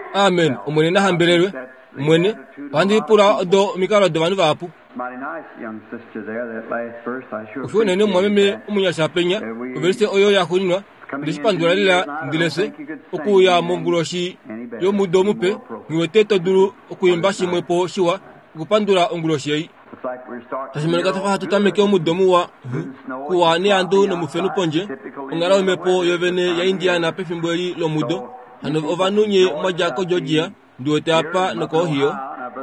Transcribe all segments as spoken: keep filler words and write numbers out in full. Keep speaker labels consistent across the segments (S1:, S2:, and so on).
S1: Amen. Umwene na hambelelwe. Umwene. Wandi pura do mikalo do wanu vapu. Ufune ne mwameme umunyasha penya. Uberiste oyo ya kunywa. Ndisipandura lila ndilese. Oku ya monguloshi. Yo mudo mupe. Niwete toduru oku imbashi mwepo shiwa. Kupandura onguloshi yei. Tashimele tafa tutameke omudomu wa kuwa ni andu no mufenu ponje ngara omepo yovene ya Indiana pefimbweli lo mudo hano ovanunye moja ko Georgia ndote apa no ko hiyo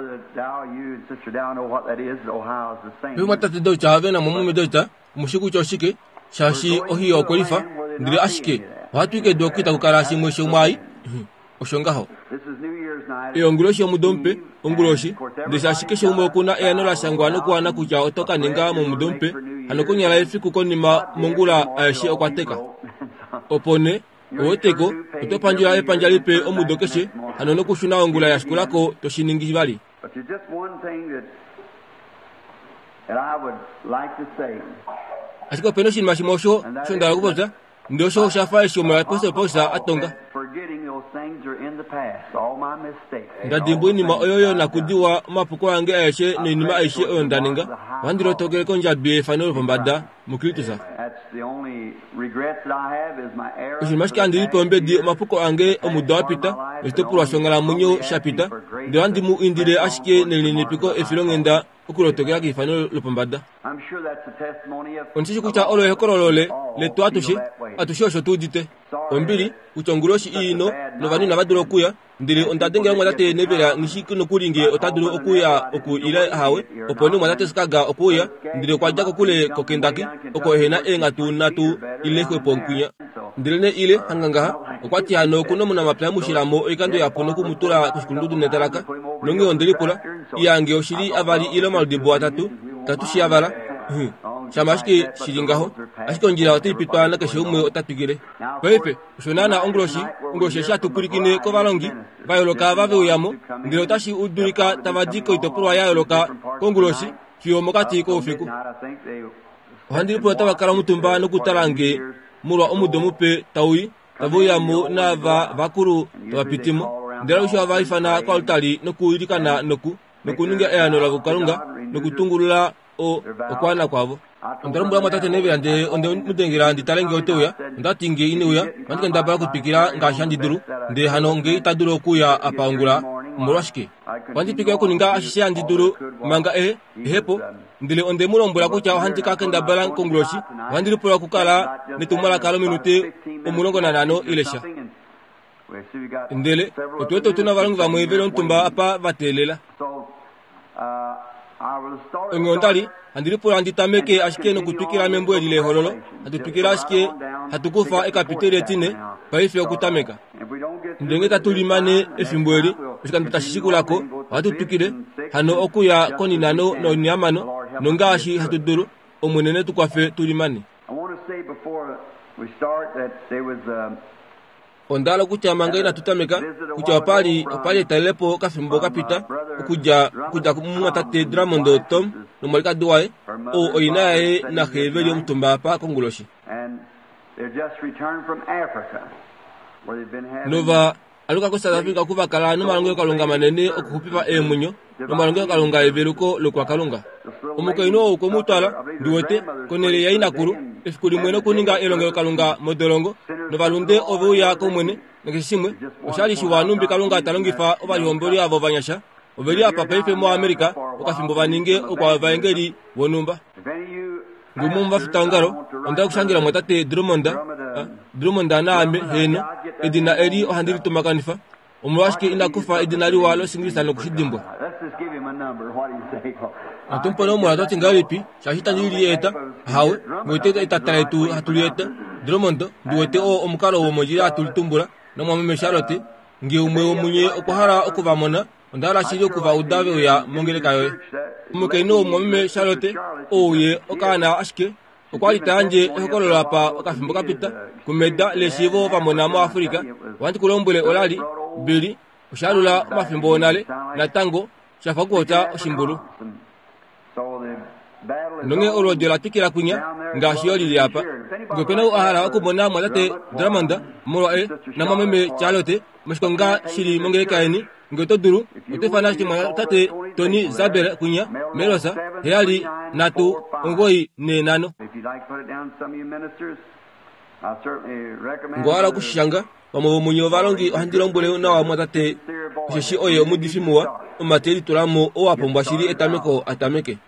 S1: Bima tatu do chave na mumu medota mushiku choshike shashi ohiyo kwalifa ndire ashike watu ke dokita kukarashi mwisho mai oshongaho iyo nguloshi omudompe onguloshi ndishashike shumo kuna eno la shangwano kwa na kuja otoka ninga mu mudompe hanokunya la ifiku konima mongula ashi okwateka opone oteko otopanjira epanjalipe omudokeshe hanono kushuna ongula ya shikulako toshiningi bali Asiko peno shin mashimosho shondara kupoza ndosho shafa shomara posa posa atonga Ndadimbu ni ma oyoyo na kudiwa mapuko ange aishe ni nima aishe oyo ndaninga wandiro togere konja bie fanolo pambada mukilitusa Ushimashki andiri pombe di mapuko ange omudawa pita Estopura shongala munyo shapita De wandi mu indire ashike nelinipiko efilongenda Ukuro togera ki fanolo pambada Onchishi kucha olo hekorolole leto atushi atushi oshotu dite Ombili uchonguloshi ino novani nabaduro kuya ndire ondadenge mwadate nebera nishiki no kuringe otaduro okuya oku ile hawe oponi mwadate skaga okuya ndire kwa jako kule kokendaki oko hena enga tu natu ile ko ponkunya ndire ne ile hanganga okwati hano kuno muna mapla mushiramo ekando ya pono kumutura kuskundudu netalaka nonge ondiri pula iyange oshiri avari ile maldi boatatu tatu shiavara Shamashki shiringaho ashiko njira wati pitwa na kashumwe otatugire pepe shonana ongroshi ongroshi shatu kurikine ko balongi bayoloka bave uyamo ndiro tashi udurika tabadiko itopurwa ya yoloka kongroshi kiyo mokati ko fiku handiri po tabakara mutumba no kutarange murwa omudomu pe tawi tavoyamo na va bakuru tabapitimo ndiro sho abaifana ko altari no kuirikana noku nokuninga eyano la kukalunga no kutungulula o okwana kwabo Ndorombo matate nebe ande onde mudengira ndi talenge otoya ndatinge ine uya ndike ndabara kupikira ngashandi duru nde hano nge itaduro kuya apangula murashike wandi pikira ko ninga ashishe andi duru manga e hepo ndile onde murombula kucha handi ka kenda balan kongroshi wandi lipura kukala netumala kalo minute omurongo na nano ilesha ndele ototo tuna balongo ba mwevelo ntumba apa vatelela Ngondali andiri pura anditameke ashike no kutukira membo edile hololo atutukira ashike hatukufa ekapitele tine paife okutameka ndenge tatulimane efimbweli usikanda tashishikulako hatutukire hano okuya koninano no nyamano nongashi hatuduru omunene tukwafe tulimane Ondala kucha manga ina tutameka kucha pali pali telepo kafimbo kapita kuja kuja kumwa tate Dramondo Tom no malika duae o oinae na kheveli mtumba pa konguloshi Nova aluka ko South Africa kuva kala no malongo kalunga manene okupipa emunyo no malongo kalunga everuko lokwa kalunga Omuko ino uko mutala duote konele ya inakuru efukuri mweno kuninga elongo kalunga modolongo no balunde ovu ya komwene ngeshimwe oshali shiwanumbi kalunga talongifa obaliomboli avo banyasha obeli apa paife mu America okafimbo baninge okwa vangeli wonumba ngumumba futangaro onda kushangira mwatate Drumonda Drumonda na ame heno edina eri ohandiri tumakanifa omwashike inakufa edinari walo singisa no kushidimbo Atumpo no mwana toti ngalipi shashita ndiri eta hawe mwete itatara tu hatulieta Drumondo duwete o omukalo wo mojira atulitumbura no mwame Charlotte ngi umwe omunye okuhara okuvamona ndala shiri kuva udave ya mongeleka yo umuke no mwame Charlotte oye okana ashike okwali tanje ekolola pa okafimbo kapita kumeda leshivo vamona mu Afrika wanti kulombule olali bili ushalula mafimbo nale na tango shafakota oshimbulu nonge olo jola tikira kunya ngashi oli liapa ngopena ahala akubona mwalate dramanda molo e na mameme chalote mashkonga shiri monge kaini ngoto duru otefana shima tate Tony Zabel kunya melosa heali natu ngoi ne nano ngwala kushanga wamo munyo valongi handiro mbole na wa mwatate sheshi oye omudifimuwa omateli tulamo owapombwa shiri etameko atameke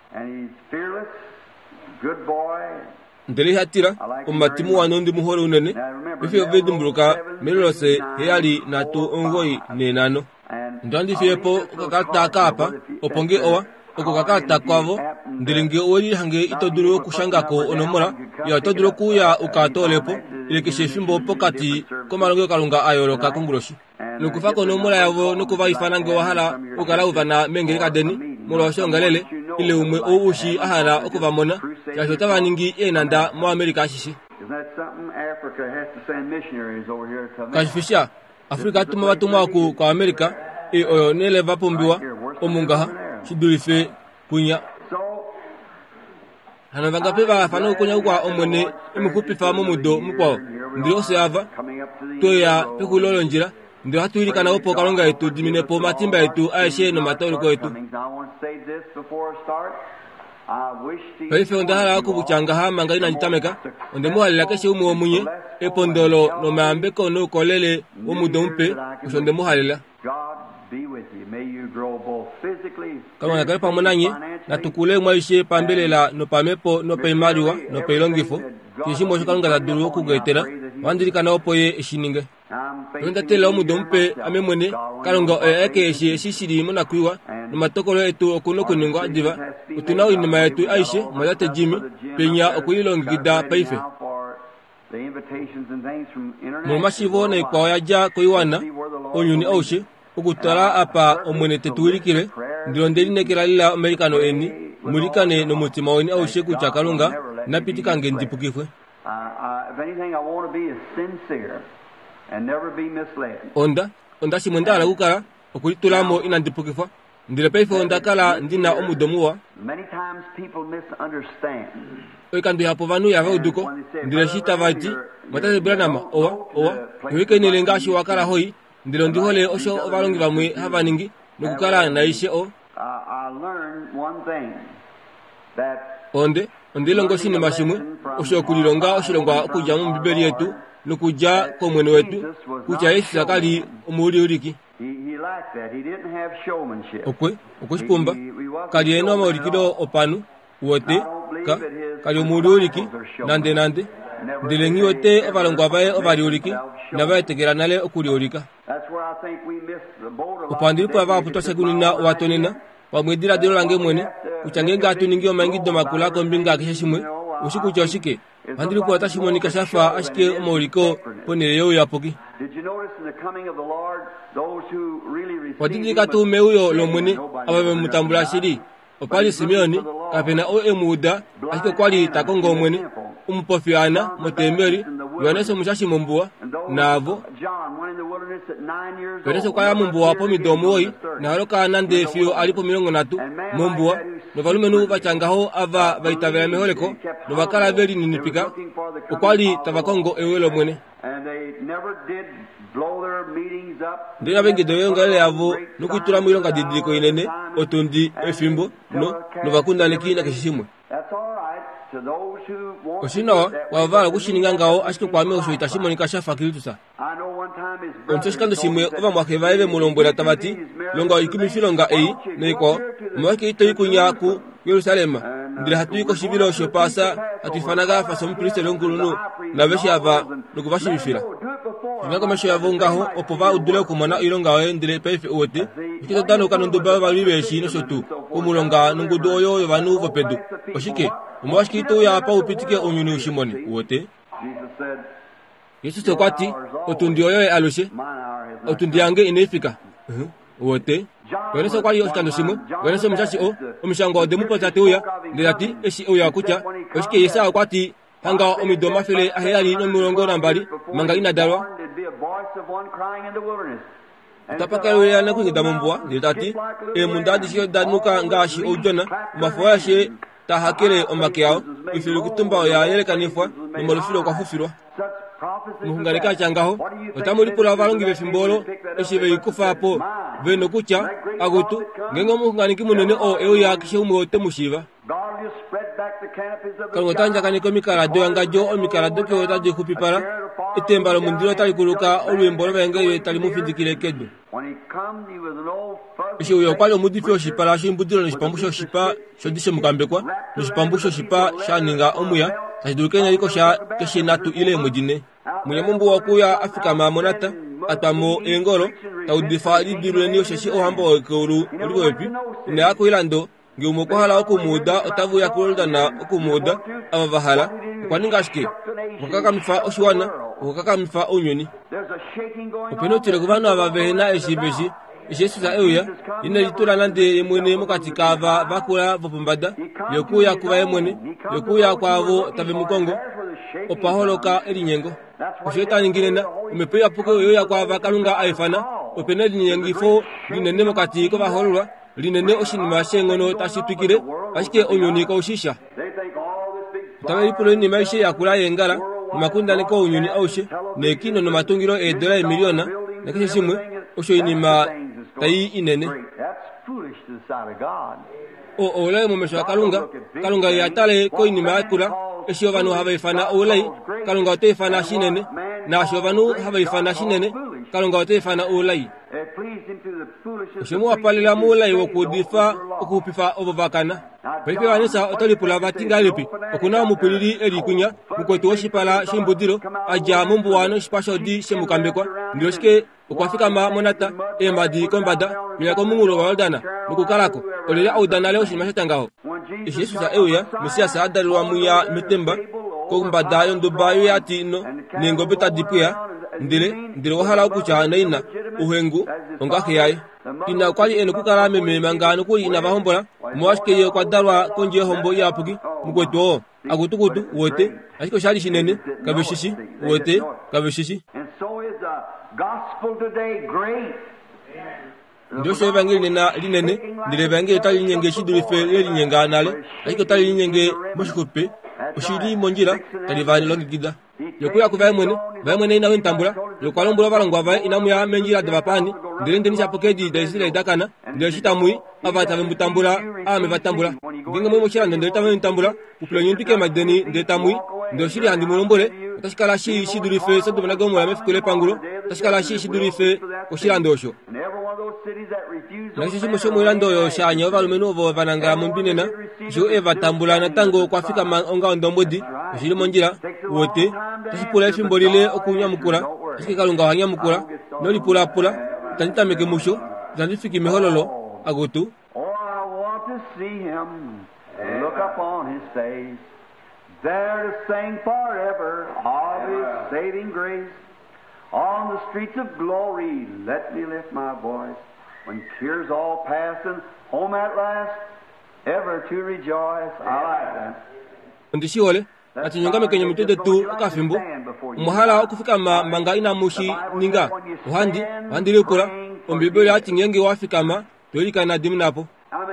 S1: ndeli hatira omatimu wanondi muhore unene bifyo vedumbuluka melose heali natu ngoi ne nano ndandi fiepo kakata kapa oponge owa oko kakata kwavo ndilinge ori hange itoduro kushangako onomora ya toduro kuya ukatolepo ileke shefimbo pokati komalongo kalunga ayoro ka konguroshi nukufako nomora yavo nukuva ifanange wahala ukala uvana mengere kadeni molo shongalele ile umwe oushi ahala okuvamona yashota vaningi enanda mo Amerika shishi kashifisha Afrika tuma batuma ku kwa Amerika e oyo nele vapombiwa omungaha shidulife kunya hana vanga peva fano kunya kwa omone imukupi fa mumudo mukwa ndio seava to ya pekulolo njira ndio hatuili kana opo kalonga etu dimine po matimba etu aishe no matoro ko etu Paife ondahala akubuchanga ha manga ina njitameka onde muhalila keshe umu omunye epondolo no maambeko no kolele umudo mpe usonde muhalila kama nakale pamonanye na tukule mwaishe pambelela no pamepo no peimariwa no peilongifo kishimo shokalunga la duru okugetera wandirika na opoye eshininge nda tela umudo mpe amemwene kalunga eke eshe shishiri mona kuiwa no matokolo etu okuno kuningo diva utuna inima yetu aishe mwalate Jimmy penya okuyilongida paife mu mashivo na ikwa yaja kuiwana onyuni aushe ukutala apa omwene tetuwirikire ndilondeli nekela lila Amerikano eni mulikane no mutima oni aushe kuchakalunga napitika ngendipukifwe onda onda simwendala kukala okulitulamo inandipukifwa ndile paife onda kala ndina omudomuwa oikandu hapo vanu yava uduko ndile shita vati matate Branham owa owa nwike nilengashi wakala hoi ndilo ndihole osho ovalongi vamwe havaningi nukukala naishe o onde ondilongo shini mashimwe osho kulilonga oshilongwa okuja mu Bibeli yetu nukuja komwene wetu kucha Yesu sakali umuli uriki okwe okushipumba kali eno amaulikido opanu wote ka kali umuli uriki nande nande ndilengi wote ovalongwa vae ovali uriki navaetekela nale okuli urika upandilipo ava aputoshe kunina watonina wamwedila dilo lange mwene kuchange ngatu ningio maingido makula kombinga kisheshimwe ushiku choshike pandilipo atashimonika shafa ashike omauliko poneleyo yapoki wadidika tume uyo lomwene abave mutambula shiri opali Simeoni kapena o emuda ashike kwali takongo mwene umupofiana motemberi yoneso mushashi mumbuwa navo yoneso kwaya mumbuwa po midomo oi na haloka nande fio alipo milongo natu mumbuwa no valume nu vachangaho ava vaitavela meholeko no vakala veli ninipika ukwali tavakongo ewelo mwene ndina bengi doyonga ele avo nukuitula mwilonga didiliko inene otundi efimbo no no vakunda nekina kishishimwe oshino wavala kushininga ngao ashike kwame osho itashimonika shafa kilitusa ontoshikando shimwe ova mwakeva eve mulombwela tabati longa ikumi filonga ei neiko mwake ito ikunya ku Yerusalema ndile hatuiko shibilo shopasa hatufanaga faso mkriste longulunu na veshi ava nukuvashi bifira ngako mesho yavongaho opova udule kumana ilonga we ndile paife uwote ikito dano kanondo baba bibeshi no shotu kumulonga nungudo oyo vanu vopedu oshike umwashikito ya pa upitike onyuni ushimoni uwote Yesu sokwati otundi oyo aloshe otundi yange inefika uwote Weneso kwali oshikando shimwe weneso mshashi o omishango de mupotate uya ndilati eshi uya kucha oshike Yesa kwati hanga omidoma fele aheli no mulongo nambali manga ina dalwa tapaka uya na kunyida mumbwa ndilati e mundadi shio danuka ngashi ojona mafoya she ta hakele omake yao ifilu kutumba ya yele kanifwa no molofilo kwa fufirwa muhungalika changaho otamuli pula valongi befimbolo eshibe ikufa hapo veno kucha agutu ngengo muhunganiki munene o eo ya kishe umote mushiva kalunga tanja kaniko mikarado yangajo o mikarado ke otaje kupipara itembalo mundiro tali kuluka olwembolo benge tali mufindikile kedu ishi uyo kwalo mudifyo shipala shimbudiro ni shipambusho shipa shodishe mukambekwa ni shipambusho shipa shaninga omuya tajidulukenya liko sha keshinatu ile mujine munyamumbu wakuya Afrika mamonata atamo engolo taudifa lidureni oshashi ohambo ekuru oliwepi ne akuilando ngumoko hala okumuda otavu yakulda na okumuda abavahala kwaningashike mukaka mifa oshiwana mukaka mifa onyoni openotire kubana abavena eshibeshi Yesu za eya ine litura nande yemwene mukati kava bakura vopumbada yokuya kuba yemwene yokuya kwavo tabe mukongo opaholoka elinyengo osheta nyingine umepeya puko yoya kwava kalunga aifana opene linyengifo linene mukati ko baholwa linene oshinima shengono tashitwikire ashike onyoni ko ushisha tabe ipulo ni maisha yakula yengala makunda niko onyoni aushe nekino no matungiro e dola miliona nakishe shimwe osho inima tayi inene o olay mo mesha kalunga kalunga yatale ko inima akura esho banu haba ifana olay kalunga te ifana shinene na sho banu haba ifana shinene kalunga te ifana olay shimo apalila mulay wo kudifa okupifa obovakana pepe wanisa otali pula batinga lepi okuna mupilili elikunya mukweto oshipala shimbudiro aja mumbu wano shipasho di shemukambekwa ndioshike okwafika ma monata emadi kombada milako mungulo waldana nukukalako olele audana leo shimashatangaho Yesu sa eya mesia sa adalwa muya metemba ko mbada yondo bayo yati no nengo beta dipia ndile ndile wahala okucha naina uhengu ongake yayi ina kwali eno kukala meme mangano ko ina bahombola mwashke yo kwadarwa konje hombo yapugi mugweto agutugutu wote ashiko shali shinene kabeshishi wote kabeshishi
S2: gospel today great.
S1: Ndio sho evangeli na linene ndile evangeli tali nyenge shidulife linyenga nale ashiko tali nyenge moshikupe ushiri monjira tali vani longi gida yokuya kuva mwene va mwene ina wentambula yokwalombula balangwa va ina muya menjira de bapani ndile ndeni chapokedi de sile dakana ndile shitamui avata vembutambula ame vatambula nginga mwe mochira ndile tawe ntambula uplenye ntike madeni ndile tamui ndile shiri handi mulombole tashikala shi shidulife sodo banaga mu amefikule pangulo tashikala shi shidulife oshira ndosho nasi shimo shomo ilando yo shanya balumeno vo vananga mumbinena jo eva tambula na tango kwa fika onga ndombodi oshiri monjira wote tashipula efimbolile okunya mukura tashikalunga hanya mukura noli pula pula tanita meke musho tanifiki mehololo agotu
S2: Oh, I want to see him, look upon his face, there to sing forever of his saving grace. On the streets of glory, let me lift my voice, when tears all pass and home at last, ever to rejoice. I like that.
S1: Ndishi wale ati nyongame kenye mtende tu akafimbo muhala okufika ma manga ina mushi ninga uhandi handi lepura ombibele ati ngenge wafika ma tolika na dimnapo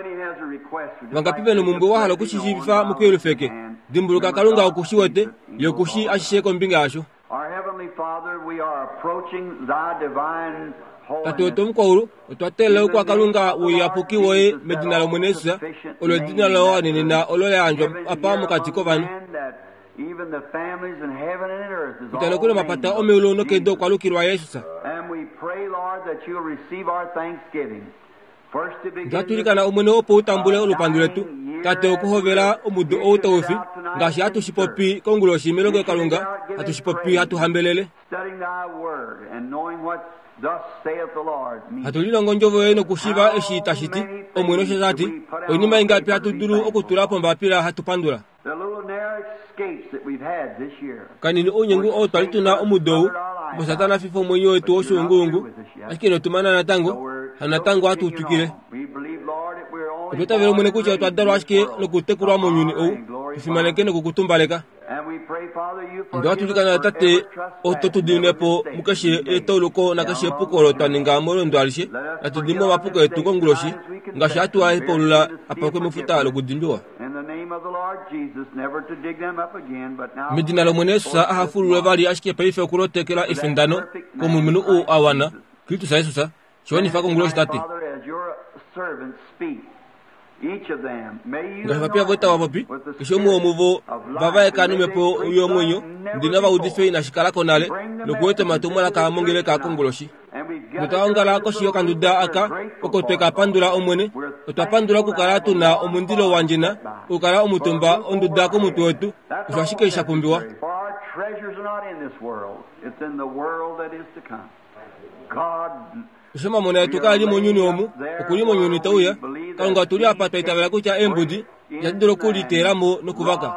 S1: vangapive no mumbo wahala kushishi bifa mukwelo feke dimbuluka kalunga okushiwote yokushi ashisheko mbinga asho
S2: Our Heavenly Father, we are approaching thy divine
S1: tatoto mkwauru otwatele kwa kalunga uyapuki woe medina lo mwenesa olo dina lo anene na olo le anjo apa mukatiko vanu
S2: even the families in heaven and in earth is
S1: utano kuna mapata omeulo no kedo kwa lukirwa Yesu sa
S2: and we pray, Lord, that you'll receive our thanksgiving. First to begin
S1: ngatulika na umwene opo utambule olupanduletu tate okuhovera omudu outowofi ngashi atushipopi kongulo shimelo kalunga atushipopi hatuhambelele
S2: studying thy word and knowing what thus saith the Lord means.
S1: hatulilongo njovo eno kushiva eshitashiti omwene oshezati onima ingapi hatuduru okutulapo mbapira hatupandula
S2: The little narrow escapes that we've had this year.
S1: kanini onyengu otwalituna omudowu bosatana fifo mwenye wetu oshungungu ashikino tumana na tango hana tango hatutukile
S2: We believe, Lord, that we're only
S1: otwatavela omwene kucha twadalo ashike nokutekulwa monyuni ou tufimaneke nokukutumbaleka
S2: and we pray, Father, you
S1: ndo
S2: forgive us
S1: atulikana
S2: for
S1: tate
S2: every trespass,
S1: ototudinepo mukashe etoluko nakashe pukolo twaninga molondo alishe atudimo mapuko etukonguloshi ngashi atuwa epolula apakwe mufutalo kudimbiwa
S2: in the name name of the Lord Jesus, never to dig them up again, but now
S1: medina lo mwene susa aha fulu vali ashike paife kulotekela ifendano komu minu u awana kitu sa Yesusa choni fako ngulo state ngafa pia vota wapopi kisho mu omuvo baba ekanu mepo yo mwenyo ndina ba udife na shikala konale lokuete matumala ka mongele ka kongoloshi mutaongala ko shiyo kanduda aka okoteka pandula omwene utapandula ku karatu na omundilo wanjina ukara omutumba onduda ko mutu wetu ushashike ishapumbiwa Usema mwana yetu kali monyuni omu okuli monyuni tauya kalunga tuli apata itabela kucha embudi yadiro kuli teramo nokuvaka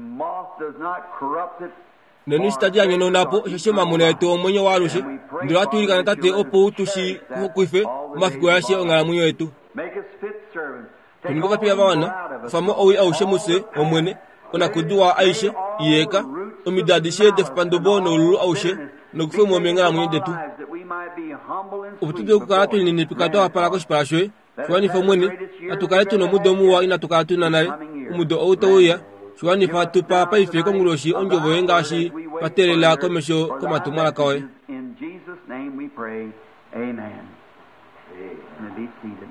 S1: nenu stadia nyono napo shishema mwana yetu omonyo warushe ndiro atuli kana tate opo tushi kuife mafiko yashi ongala munyo yetu tungoba pia bana famo owi au shemuse omwene ona kudua aishe yeka omidadishe defpandobo no lulu aushe no kufe mo menga munyo detu ubutude kukaratu ni nipikato apara ko spashwe swani famwene atukaletu no mudomu wa ina tukaletu nanale umudo outoya swani fatu papa ife ko nguloshi onjovo engashi patelela komesho komatumala kawe in Jesus name we pray amen amen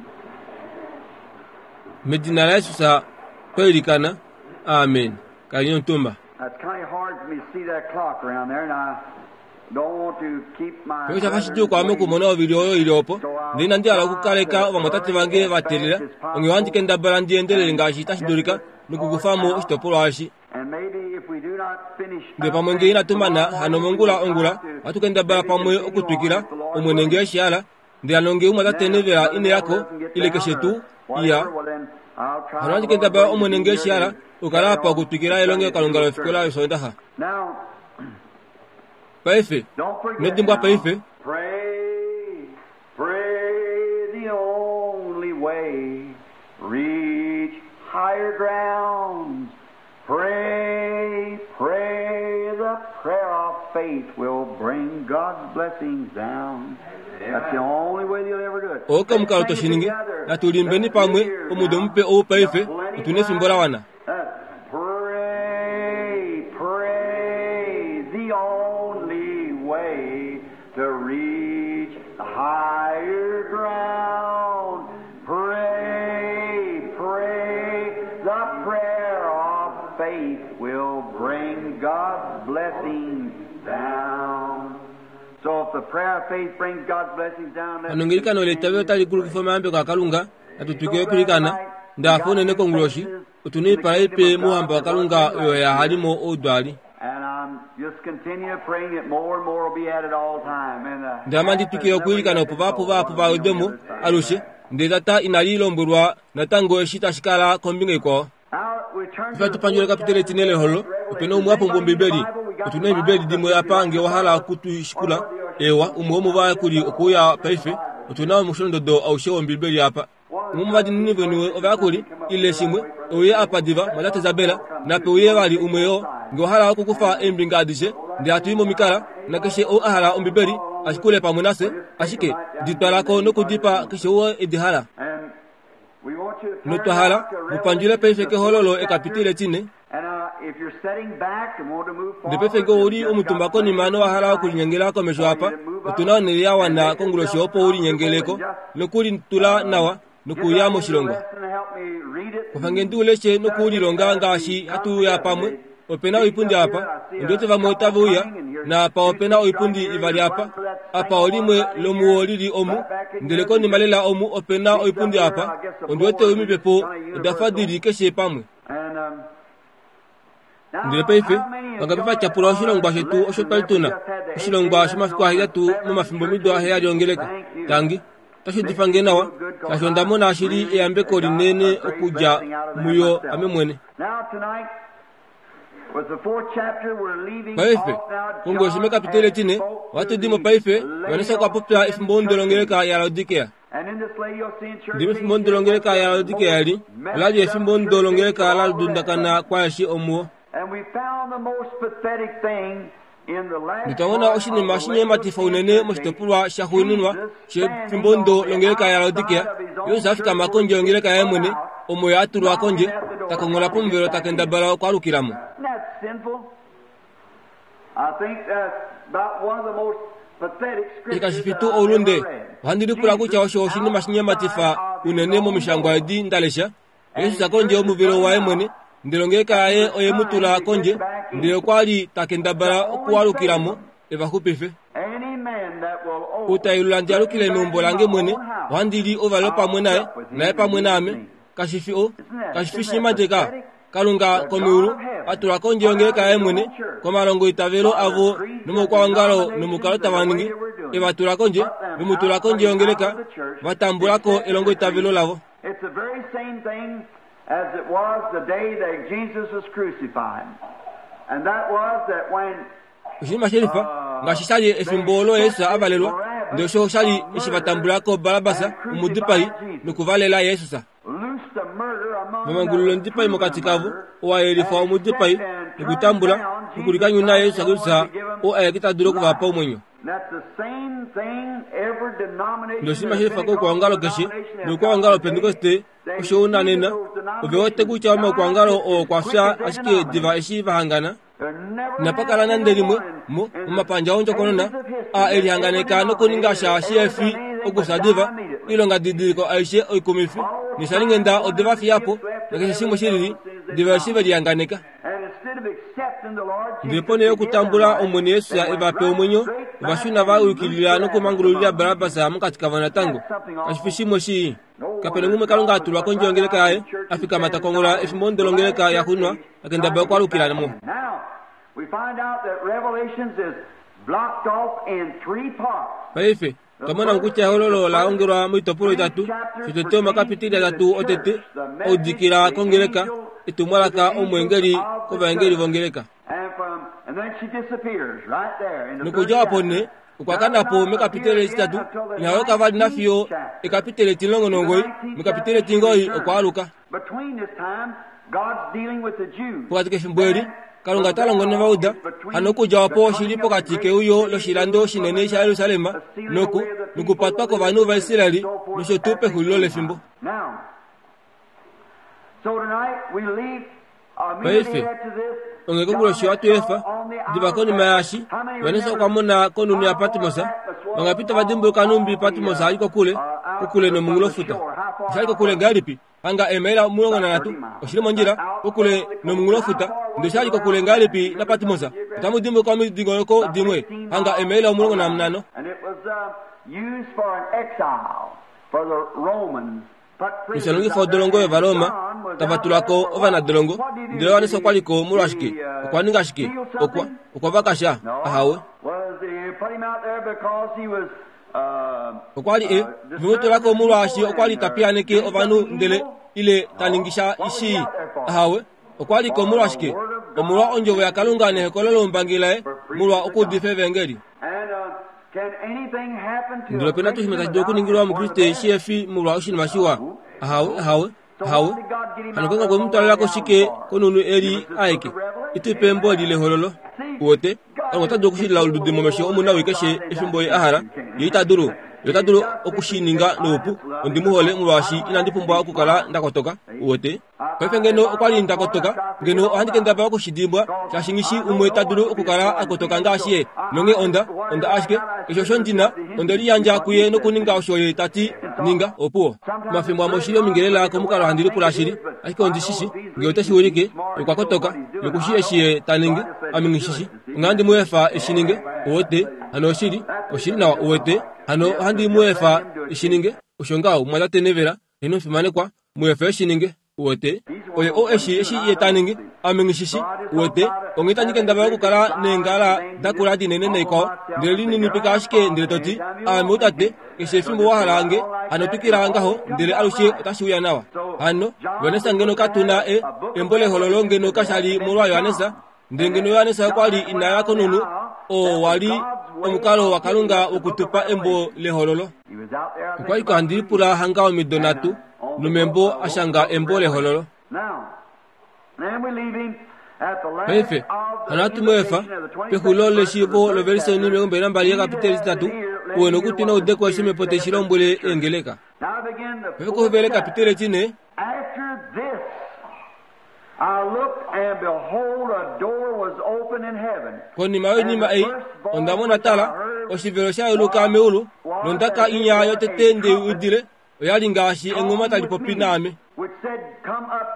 S1: medina Yesusa pelikana amen kanyo ntumba.
S2: That's kind of hard for me to see that clock around there, and I don't want to keep my.
S1: Kwa sababu kwa mko mona video yo iliyopo ndina ndia la kukaleka wa matati vange vatelera ongiwandi kenda barandi endele ngashi tashidurika nukugufamo stopolo ashi
S2: and maybe if we do not finish
S1: de pamonge ina tumana hano mongula ongula atukenda bara pamwe okutwikira omwenenge shala ndia nonge uma tatenevera ine yako ile keshetu iya hano kenda bara omwenenge shala ukala pa okutwikira elonge kalongalo fikola yosonda ha
S2: now
S1: paife nedimba paife
S2: pray pray the only way reach higher grounds pray pray the prayer of faith will bring God's blessings down. That's the only way you'll ever do it.
S1: Oka mkalo toshiningi na tulimbeni pamwe omudo mpe o paife utune simbora wana
S2: pray pray the only way to reach the higher ground pray pray the prayer of faith will bring God's blessings down. So if the prayer of faith brings God's blessings down,
S1: anongirika no letawe tali kulu kufoma ambe kwa kalunga atutuke kulikana ndafone ne konguloshi utuni paipe muhamba kalunga yo ya halimo odwali
S2: and I'm just continue praying it more and more will be added all time and uh,
S1: ndamandi tukiyo kulikana popa popa popa odemo alushe ndezata inalilo mburwa natango eshita shikala kombinge ko fatu panjole kapitele tinele holo upeno mwapo mbombibeli utune bibeli dimo ya pange wahala kutu shikula ewa umuomo ba kuli okuya paife utuna mushondo do au shewo bibeli hapa umumadi nive niwe ovakuli ile shimwe oye apa diva malata zabela na pe oye wali umeyo ngohala kukufa embingadije ndi atuimo mikala na keshe o ahala ombibeli ashikule pa munase ashike ditala ko nokudipa keshe o edihala Noto hala, mupanjule paife ke hololo e kapitile tine. Depe go uri omutumba ko ni mano wa hala kulinyengela ko mesho hapa. Utuna ne ya wana konguloshi opo uri nyengeleko. Nokuri tula nawa nokuya mo shilonga. Kufangendu leche nokuri longa ngashi atu ya pamwe. Opena oipundi hapa. Ndote va mota vuya na pa opena oipundi ivali hapa. Apa olimwe lomu olili omu ndeleko ni malela omu opena oipundi hapa ondote omi bepo dafadiri keshe pamwe ndelepe ife wangapifa chapura oshilongwa shetu oshopalituna oshilongwa shomafiko ahiyatu mumafimbo mido ahiya liongeleka tangi tashidifange nawa kashondamo na ashiri eyambeko linene okuja muyo amemwene paife kongo shime kapitele tine watu dimo paife wanesa kwa popya ifimbondo longeleka ya Laodikea dimo ifimbondo longeleka ya Laodikea ali alaji ifimbondo longeleka ala dundakana kwa yashi omuo Nitangona oshini mashinye matifa unene mostopulwa shahununwa she fimbondo longeleka ya Laodikia yo safika makonje longeleka ya mwene omo ya aturu akonje takongola pomvero takenda bala kwa lukiramo. Ikashifitu olunde wandiri kula kucha osho oshini mashinye matifa unene mo mishangwa edi ndalesha Yesu sakonje omuviro wa mwene ndilongeleka ya oye mutula konje ndiyo kwali takenda bala kwa lukiramo eva kupife utayulanja lukile numbo lange mwene wandiri ovalopa mwenae nae pa mwename kashifi o kashifi shimateka kalunga komiuru atula konje ongeleka ya mwene komalongo itavero avo numo kwa ngalo numo kalota vaningi eva tula konje numutula konje ongeleka vatambulako elongo itavero lavo.
S2: It's the very same thing as it was the day that Jesus was crucified. And that was that when
S1: Ushima sherifa ngashishali efimbolo Yesu avalelwa ndio sho shali ishivatambulako Barabasa umudipai nukuvalela Yesu sa mamangululo ndipai mokatikavu owa elifa umudipai nukutambula nukulikanyuna Yesu akusa o ayakita duro kuvapa umwenyo. Ndio shima sherifa ko kwa ngalo keshi nuko ngalo Pentecoste ushona nena uveote kucha wama kwa ngalo o kwa sha ashike diva ishiva hangana napakala nandelimwe mo mapanja onjo konona a elihanganeka no kuninga sha shefi okusadiva ilonga didiko aishe oikomifi nisalingenda odeva fiapo nakashimo shiriri diva shiva lihanganeka ndipo ne kutambula omwene Yesu ya evape omwenyo vashuna va ukilila no kumangululira Barabasa mukatika vana tango ashifishimo shi kapene ngume kalonga atulwa konje ongeleka yae afika matakongola efimondo longeleka ya kunwa akenda ba kwa lukila namo.
S2: We find out that Revelations is blocked off in three parts.
S1: Paife kamana ngucha hololo la ongerwa mitopolo itatu fitoteo makapitili atatu otete odikira kongeleka itumwalaka omwengeri kuba engeri vongeleka
S2: and from and then she disappears right there in the
S1: nukuja pone ukwakana po mekapitele itatu inaweka vali nafio ikapitele tilongo nongoi mekapitele tingoi okwaluka.
S2: Between this time God's dealing with the Jews.
S1: Kwa tikeshimbweli kalonga talongo ne vauda hanokuja wapo shilipo katike uyo lo shilando shinene sha Yerusalema noku nukupatwa ko vanu va Israeli nishotupe hulole fimbo.
S2: Now so tonight we leave immediately after this
S1: ongekulo shiwatu efa dibakoni mayashi wanesa kwa mona konu ni Patmosa wangapita vadimbo kanumbi Patmosa aliko kule kukule no mungulo futa shaliko kule ngalipi anga emela mulongo na natu oshile monjira kukule no mungulo futa ndo shaliko kule ngalipi na Patmosa tamu dimbo kwa mi digoloko dimwe anga emela mulongo na mnano.
S2: And it was uh, used for an exile for the Romans.
S1: Misalungi fo dolongo e Varoma tavatulako ovana dolongo ndilo waneso kwaliko mulashike okwaninga shike okwa okwa vakasha ahawe okwali e vimutulako mulwashi okwali tapianeke ovanu ndele ile taningisha ishi ahawe okwali ko mulwashike omulwa onjovo ya kalunga ne kololo mbangilae mulwa okudife vengeri ndilo pena tushimeta jidoku ningirwa mkriste shefi mulwa ushini mashiwa ahawe ahawe ahawe hanokonga kwa mtu alako shike konunu eri aike itupe mbodi le hololo uote kalonga doku la uludu momeshe omuna wikeshe efimboye ahara yita duru yita duru okushininga nopu ondimuhole mulwashi inandipumbwa okukala ndakotoka uote kwefe ngeno okwali ndakotoka ngeno handike ndaba okushidimba kyashingishi umwe taduru okukala akotoka ngashiye nonge onda onda ashike ishosho ndina ondeli yanja kuye no kuninga oshoye tati ninga opuo mafimbo amoshiro mingelela ko mukalo handiri pulashiri ashike ondishishi ngeote shiwirike ukwakotoka yokushiye shiye taninge amingishishi ngandi muefa eshininge uote ano shiri oshiri na uote ano handi muefa eshininge ushonga umala tenevera eno fimane kwa muefa eshininge uote oye o eshi eshi yetaningi amingishishi uote ongita nyike ndaba kukala nengala dakura dinene neko ndeli nini pikashike ndiletoti amutate ishefimbo waharange anotukira ngaho ndele alushe tashuya nawa ano Yohanesa ngeno katuna e embole hololo ngeno kashali mulwa Yohanesa ndengeno Yohanesa kwali inaya konunu o wali omukalo wakalunga ukutupa embo le hololo kwa ikandi pula hangao midonatu numembo ashanga embole hololo.
S2: Now, then we leave him
S1: Pefe, hanatu mwefa, pe hulole shivo lo verse ni mbe namba ya kapiteli tatu, ueno kutina udeko shime pote shilombole engeleka. Pefe ko vele kapiteli chine.
S2: After this, I looked and behold a door was open in heaven.
S1: Koni mawe ni mai, ondamo natala, oshivelo sha uluka meulu, nondaka inya yote tende udile, oyali ngashi enguma talipopina ame.
S2: Which said, come up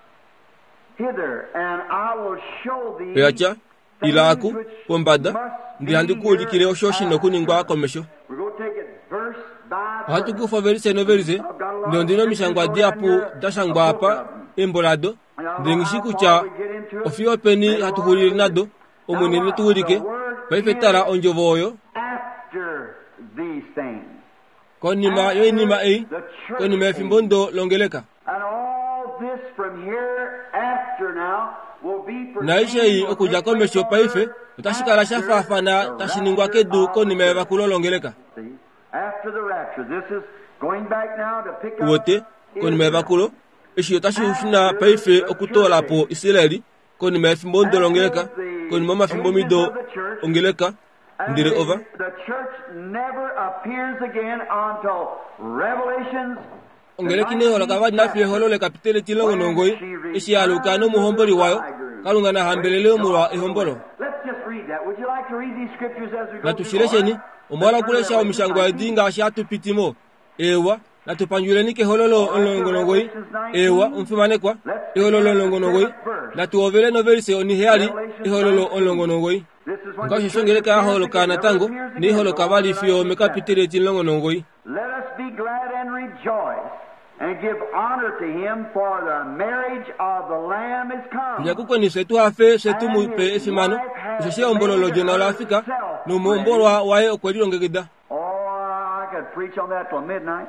S2: hither, and I will show thee
S1: Peacha, ilaku, pombada, ndi handi kuli kile oshoshi no kuningwa komesho.
S2: We're going to take it verse by
S1: Hatu kufa verise no verise, ndi ndino mishangwa diapu dashangwa hapa, embolado, ndi ngishiku cha ofio peni hatu huliri nado, omunini tuwurike, paifetara onjovoyo.
S2: after these things.
S1: Konima yo inima ei, konima efimbondo longeleka.
S2: And all this from here after now will be
S1: Naisha hii okuja komesho paife, utashikala shafafa na tashiningwa kedu konima evakulo longeleka.
S2: See, after the rapture, this is going back now to pick up
S1: Uote, konima evakulo, ishi yotashi ushina paife okutola po Israeli, konima efimbondo longeleka, konima mafimbomido ongeleka, ndire over.
S2: The church never appears again until Revelations.
S1: Ongeleki ne hola kawadi na fie holole kapitele tilongo nongoi, ishi aluka no muhomboli wayo, kalunga na hambelele umura ihombolo.
S2: Let's just read that. Would you like to read these scriptures as we go
S1: Na
S2: through?
S1: tushiresheni, umwala kulesha umishangwa edinga ashatu pitimo, ewa, na tupanjuleni ke hololo onlongonogoi, ewa, umfimanekwa, ihololo onlongonogoi, na tuovele novelise oniheali, ihololo onlongonogoi. Nga shishongeleka ya holo ka natango, ni holo kabali fio mekapitele tilongonogoi.
S2: Let us be glad and rejoice and give honor to him, for the marriage of the Lamb is come.
S1: Njakuko ni setu hafe, setu muipe efimano, ushashia ombolo lo jona la Afrika, numu ombolo wa wae okweli longegida.
S2: Oh, I could preach on that till midnight.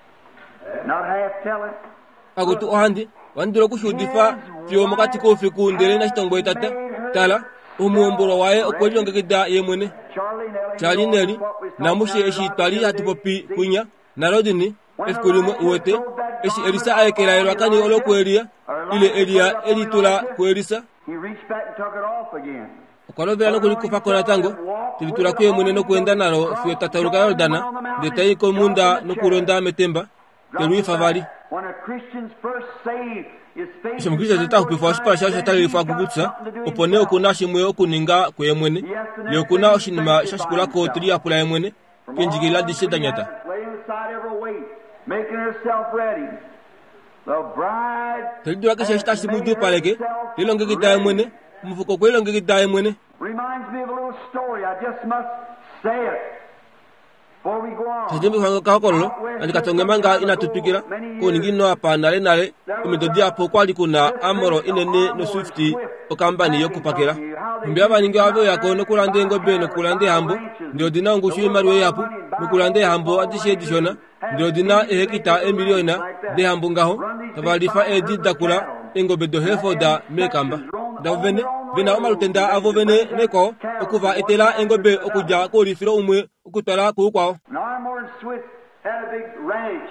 S2: Not half tell it.
S1: Agutu ohandi, wandiro kushudifa, fio mokati kofi kundele na shitongo itata, tala, umu ombolo wae okweli longegida ye mwene.
S2: Charlie Nelly,
S1: Charlie
S2: you know
S1: Nelly,
S2: what we
S1: na mushi eshi twali hatupopi kunya, na rodini, efkulimu uwete, eshi elisa aekela elwakani olo kueria, ile elia elitula kuerisa.
S2: He reached back and took it off again.
S1: Okolobela no kulikufa kona tango, tilitula kuye mwene no kuenda nalo, fio tataruka yordana, detayi ko munda no kuronda metemba, telui favari.
S2: When a Christian's first saved, his faith
S1: Isha mkrisha zita hupifa shipa shasha tali lifa kukutsa, opone okuna shimwe okuninga kuye mwene, li okuna oshinima shashikula ko tiri apula ye mwene, kenjigila dishida nyata.
S2: laying aside every weight, making herself ready. The bride
S1: Telidura kisha shita shimudu paleke, ilonge kita ye mwene, mfuko kwe ilonge kita ye mwene.
S2: reminds me of a little story. I just must say it before we go on.
S1: Tajembe kwa kakolo, alikatonge manga inatupikira, ko ningino hapa nale nale, umedodi hapo kwa likuna amoro inene no swifti, okambani yokupakira. Mbiaba ningi wavyo yako no kulande ngobe no kulande hambo, ndio dina ngushu imarwe yapu, no kulande hambo adishe dishona, ndio dina ehekita emilioina, de hambo ngaho, tabalifa edi dakula, ngobe do hefo da mekamba. Da vene, vena oma lutenda avo vene neko, okuva etela ngobe okuja ko rifiro umwe, okutala kukwao.
S2: Narmore and Swift had a big ranch,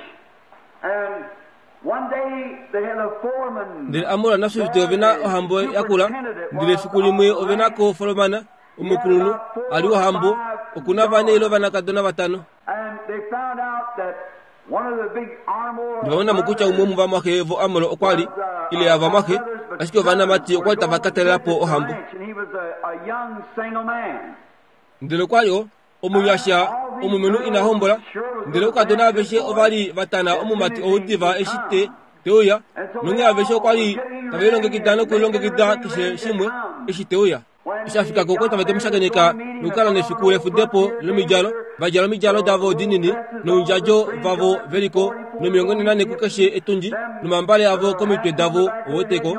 S2: and one day they had a foreman.
S1: Ndile amura na swifti ovena ohambo yakula, ndile fikuli mwe ovena ko folomana, umukulunu, aliwa hambo, okuna vane ilo vana kadona vatano.
S2: And they found out that one of the big Armor
S1: Ndivona mukucha umumu vamwake vo amuro okwali, ile ya vamwake, ashiko vana mati okwali tavakatele lapo ohambo.
S2: and he was a, a young single man.
S1: Ndile kwayo, omuyasha, omumenu inahombola, ndile ukadona aveshe ovali vatana omumati oudiva eshite, teoya, nungi aveshe okwali, tavelonge kitano kulonge kita kishe shimwe, eshite oya. Ishafika koko tavakemishagenika, nukala nefikule fudepo, lumijalo, vajalo mijalo davo dinini, nunjajo vavo veliko, numiongoni nane kukeshe etunji, numambale avo komitwe davo oweteko,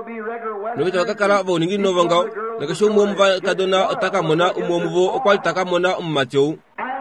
S1: nukita wakakala vo ningi novangao, nakashe umuomu va kadona takamona umuomu vo okwali takamona umumatio.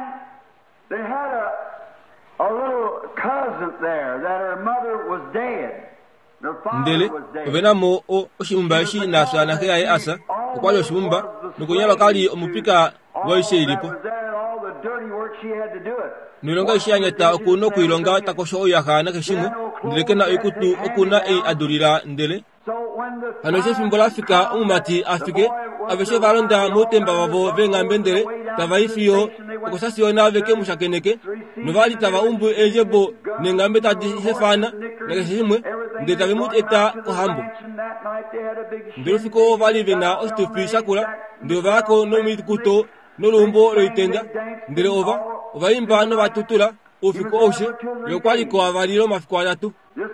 S2: They had a, a little cousin there that her mother was dead. Their father
S1: Ndele,
S2: was dead.
S1: ovena mo o oshimumba ishi na asa na hea e asa, okwali oshimumba, nukunyalo kali omupika wa ishe ilipo.
S2: Was there and all the dirty work she had to do it.
S1: Nilonga ishi anyata okuno kuilonga takosho oyaha na keshimu, ndile kena ikutu okuna e adurira ndele.
S2: So when
S1: ano se fimbola afika umati afike aveshe valonda motemba vavo venga mbendele tava ifio okosasi ona aveke mushakeneke novali tava umbu ejebo nengambe tadi hefana negeshimwe nde tava mut eta kohambo ndofiko vali vena ostufi shakula ndovako no mitkuto no lumbo loitenda ndele ova ova imba no batutula ufiko oshe yokwaliko avalilo mafiko atatu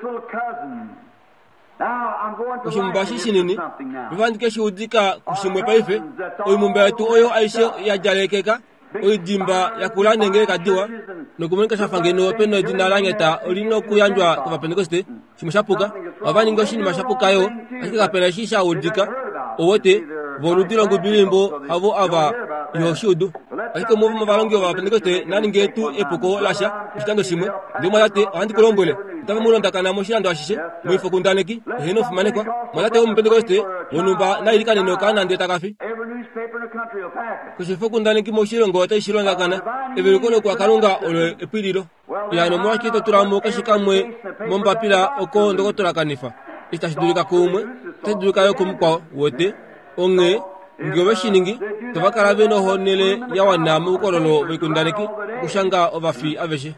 S1: kushimbashi shinini vivandike shiudika kushimwe paife oyu mumba yetu oyo aishe yajalekeka oyu dimba yakula nenge kadiwa nokumonika shafangeno peno dina langeta olino kuyanjwa kwa Pentecoste shimushapuka avaningo shini mashapuka yo akika pena shisha udika owote voludilo ngubilimbo avo ava yoshudu akika muvu mavalongi wa Pentecoste naninge tu epoko lasha kitando shimwe ndimo yate andi kolombole tava mulonda kana moshilando ashishe mwifo kundaneki heno fumanekwa mwalate omu Pentecoste onumba na ilika nino kana ndeta kafi kushifo kundaneki moshilongo ata ishilonga kana evirikolo kwa kalunga ole epililo yano mwakito turamo kashikamwe mombapila oko ndogotola kanifa itashidulika kumwe tashidulika yo kumukwa wote onge ngiobe shiningi tavakala veno honele yawana mukololo vikundaneki kushanga ovafi aveshe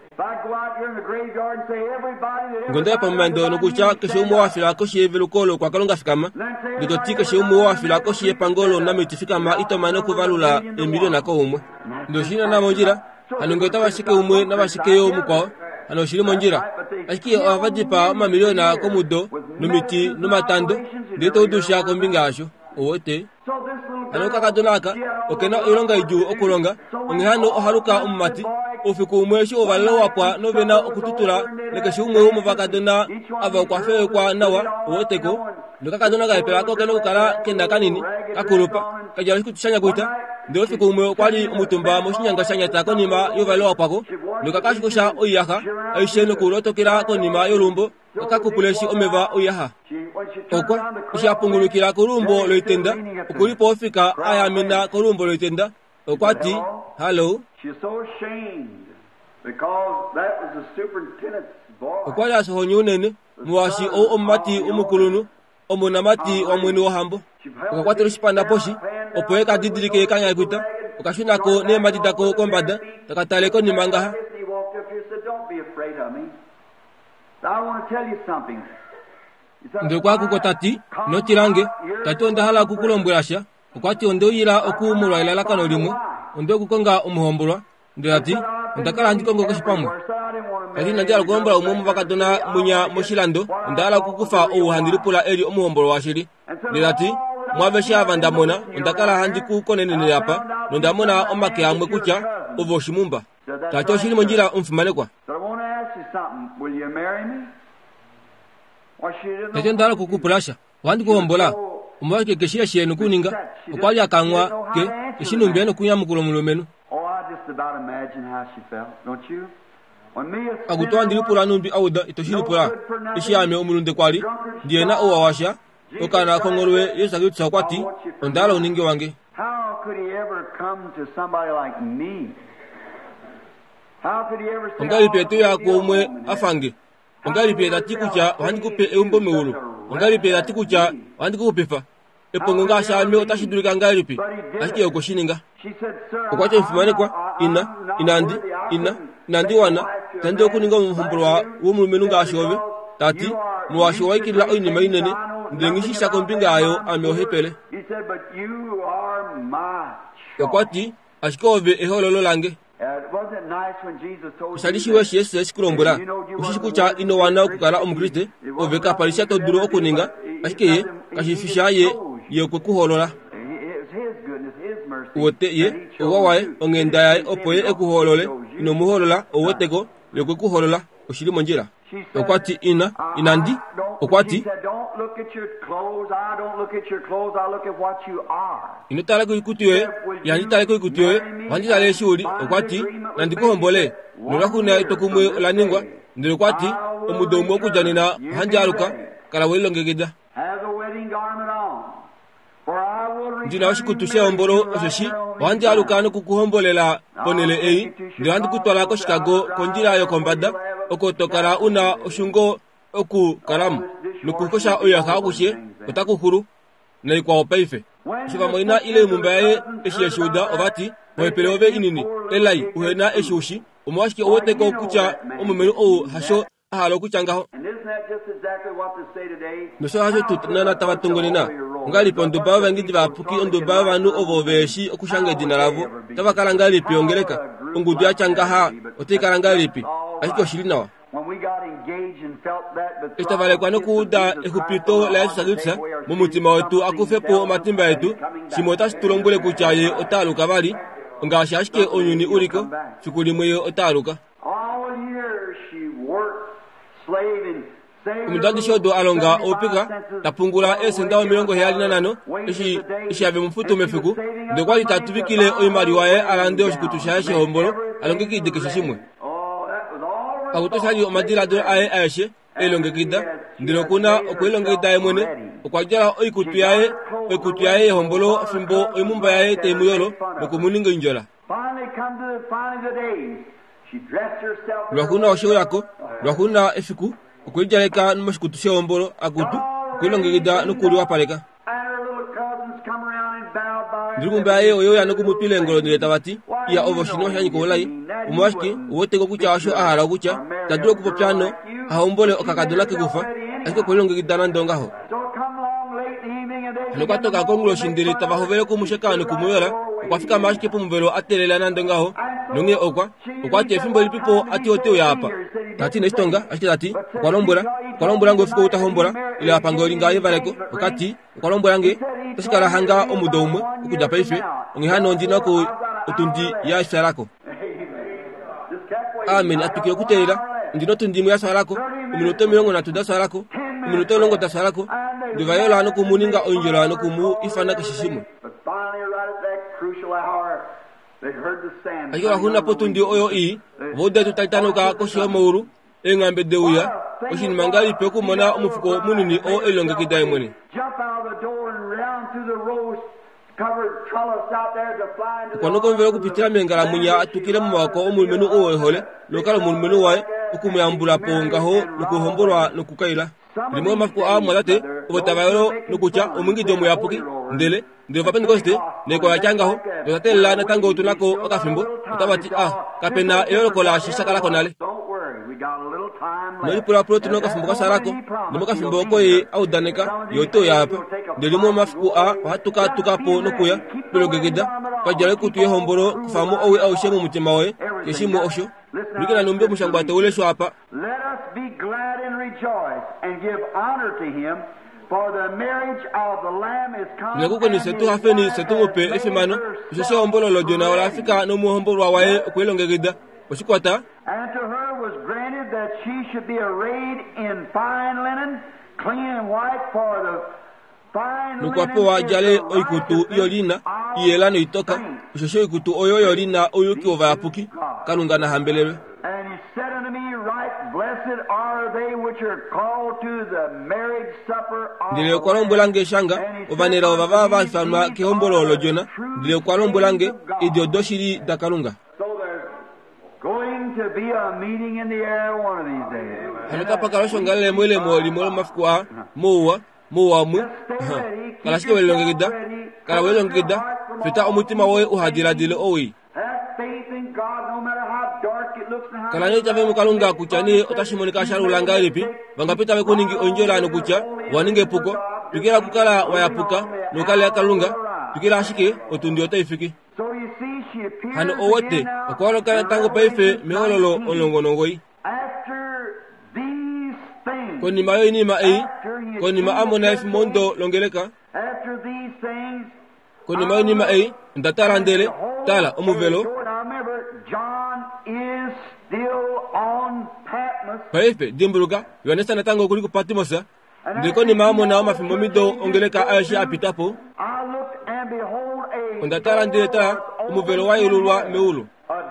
S1: ngonda pamando nokucha keshumo wafila koshi vilukolo kwa kalunga fikama ndototi keshumo wafila koshi pangolo na mitifikama itomano kuvalula emilio nako umwe ndoshina na monjira anongeta bashike umwe na bashike yo mukwa anoshiri monjira ashiki avadipa ma miliona komudo numiti numatando ndito udusha kombinga asho owote anoka kadonaka okena ilonga iju okulonga ongehano oharuka umati ofiku umwesho ovalo wapwa novena okututula nekeshumwe umuvakadona ava kwafewe kwa nawa owoteko ndokakadona kaipelako kena kukala kenda kanini kakulupa kajala kutushanya kuita ndofiku umwe kwali umutumba moshinyanga shanyata konima yovalo wapwako ndokakashikosha oyaka aisheno kulotokera konima yolumbo kakupuleshi omeva oyaha okwa ishapungulukira kolumbo loitenda okulipo ofika ayamina kolumbo loitenda okwati hello okwali asohonyi unene muwashi o omati umukulunu omunamati wa mwene wohambo okakwatela oshipanda poshi opo eka didilike kanya kuita okashunako nematitako kombada takataleko nimangaha ndokwaku ko tati notilange tati ondahala kukulombwelasha okwati ondoyila okumulwa ilalakano limwe ondokukonga omuhombolwa ndati ondakala ndikongo koshipamwe kati nandiala kulombola umwe muvakadona munya moshilando ondahala kukufa ouhandilipula eli omuhombolwa washili ndati mwavesha ava ndamona ondakala handikukonenenele apa nondamona omake amwe kutya ovo oshimumba tati oshili monjira omfumanekwa tati ondala kukupulasha wandikuhombola umwake keshia shienu kuninga okwali akangwa ke ishinumbiano kunya mukulo mulomenu akutoa ndilipula numbi awuda itoshilipula ishiyame omulunde kwali ndiena owawasha okana kongolwe yesakitsa kwati ondala uningi wange ongali petu yako umwe afange ongali peta tikucha wandikupe eumbo meulu ongali peta tikucha wandikupefa epongo ngashame otashidulika ngalipi ashike okoshininga okwache mfumanekwa ina inandi ina nandi wana tandi okuninga omuhombolwa womulumenu ngashove tati muwasho waikilila oinima inene ndengishisha kompinga ayo ame ohepele okwati ashike ove ehololo lange usalishiwe shi yesu esikulombola ushishikucha ino wana okukala omukriste ove kapalisha toduro okuninga ashike ye kashifisha ye yekwe kuholola wote ye owawaye ongenda yaye opo ye ekuholole ino muholola owoteko yekwe kuholola oshili monjira okwati ina inandi okwati inotala kuikutiwe yanditale kuikutiwe wanditale shuli okwati nandikuhombole nolakuna itokumwe olaningwa ndilokwati omudomu okujanina hanjaluka kala welilongegeda ndina washikutushe ombolo oshoshi wanjaluka nokukuhombolela ponele eyi ndiwandikutwala koshikago konjira yo kombada okotokala una oshungo oku kalamu nukukosha oyaha okushe utaku huru na ikwa opeife shiva moina ile mumbaye eshi eshuda obati moepeleove inini elai uhena eshushi umwashiki owote ko kucha umumenu o hasho ahalo kuchangaho mesho hasho tutnana tabatungonina ngali pondo baba ngidi bapuki ondo baba nu ogoveshi okushanga dinaravo tabakala ngali piongeleka ungudu achangaha otikala ngali pi ashiko shilinawa esta vale kwano kuda ekupito la salutsa mumutima wetu akufepo matimba yetu simota situlombole kuchaye otalu kabali nga shashike onyuni uriko fikuli mwe otaluka umudandi shodo alonga opika tapungula esenda milongo heyali nanano ishi ishi ave mfuto mefiku ndekwali tatubikile oyimari waye alande oshikutusha yashe hombolo alonge kidikishishimwe akutoshaji omadira do aye ayeshe elonge kida ndilo kuna okwelonge kida emwene okwajala oikutu yaye oikutu yaye hombolo fimbo oyimumba yaye temuyolo nokumuninga injola lwakuna osho yako lwakuna efiku okwejaleka numashikutusha hombolo akutu okwelonge kida nokuli wapaleka ndilumba yaye oyo yanokumupile ngolo nileta bati ya ovoshino shanyiko olai umwashiki uwoteko kucha washo ahala kucha taduro kupopyano ahombole okakadula kigufa asiko kwelonge kidana ndongaho lokatoka kongulo shindiri tabahovele kumushekano kumuyola okwafika mashiki pumuvelo atelela na ndongaho nonge okwa okwati efimbo lipipo ati oteo yapa tati nestonga ashike tati okwalombora okwalombora ngo fiko utahombora ile apango lingaye valeko okati okwalombora nge tasikala hanga omudomwe ukuja paife ngihano ndina ko utundi ya isarako amen atukio kutelela ndino tundimu ya sarako umunoto milongo na tuda sarako umunoto longo ta sarako ndivayola no kumuninga onjola no kumu ifana kishishimu ayo huna potundi oyo i voda tutaitano ka koshio mouru engambe deuya oshin mangali peku mona umufuko munini o elonge kidaimoni kwano konvero kupitira mengala munya atukire mu wako omulmenu owehole lokala mulmenu wae okumuyambula pongaho nukuhombolwa nukukaila limwe mafuko a mwalate obotavayolo nukucha omungi jomo yapuki ndele ndele vapeni koste neko yachangaho dotatela na tango tunako okafimbo otabati ah kapena eyolokola shishakala konale nolipula pulo tuno kafimbo kasarako nimo kafimbo okoye audaneka yoto yapa ndelimo mafuko a watuka tukapo nokuya pelogegeda kwajale kutuye hombolo kufamu owe au shemu mutima we yeshimu osho nikina numbe mushangwate ule sho hapa
S2: let us be glad and rejoice and give honor to him for the marriage of the lamb is come
S1: lekuko ni setu hafeni setu mope efimano shosho hombolo lojona wala afika no mu hombolo wae kwelongegeda oshikwata
S2: and to her was granted that she should be arrayed in fine linen clean and white for the
S1: nukwapo wa jale oikutu yolina iyela no itoka shosho ikutu oyo yolina oyuki ova apuki kanunga na hambelewe
S2: and he said unto me right blessed are they which are called to the marriage supper of
S1: ndile kwalombolange shanga ovanera ovava vafanwa kehombolo lojona ndile kwalombolange idiodoshiri dakalunga
S2: going to be a meeting in the air one of these days
S1: halika pakalosho ngale mwele mwoli mwele mafukwa mowa mowa mu kalashike welongegeda kala welongegeda fita omutima wowe uhadira dile owi kala ne tabe mukalunga kuchani otashimonika sharu langalipi bangapita bekuningi onjola no kucha waninge puko tukira kukala wayapuka nokale akalunga tukira ashike otundi otaifiki hano owote okwalo kana tango paife mehololo olongonongoi koni mayo ni ma ei koni ma amona if mondo longeleka koni mayo ni ma ei ndatala ndele tala omuvelo paife dimburuka yonesa natango kuliko patimosa ndiko ni maamona ama fimomido ongeleka aisha apitapo ndatala ndele tala omuvelo wa ilulwa meulu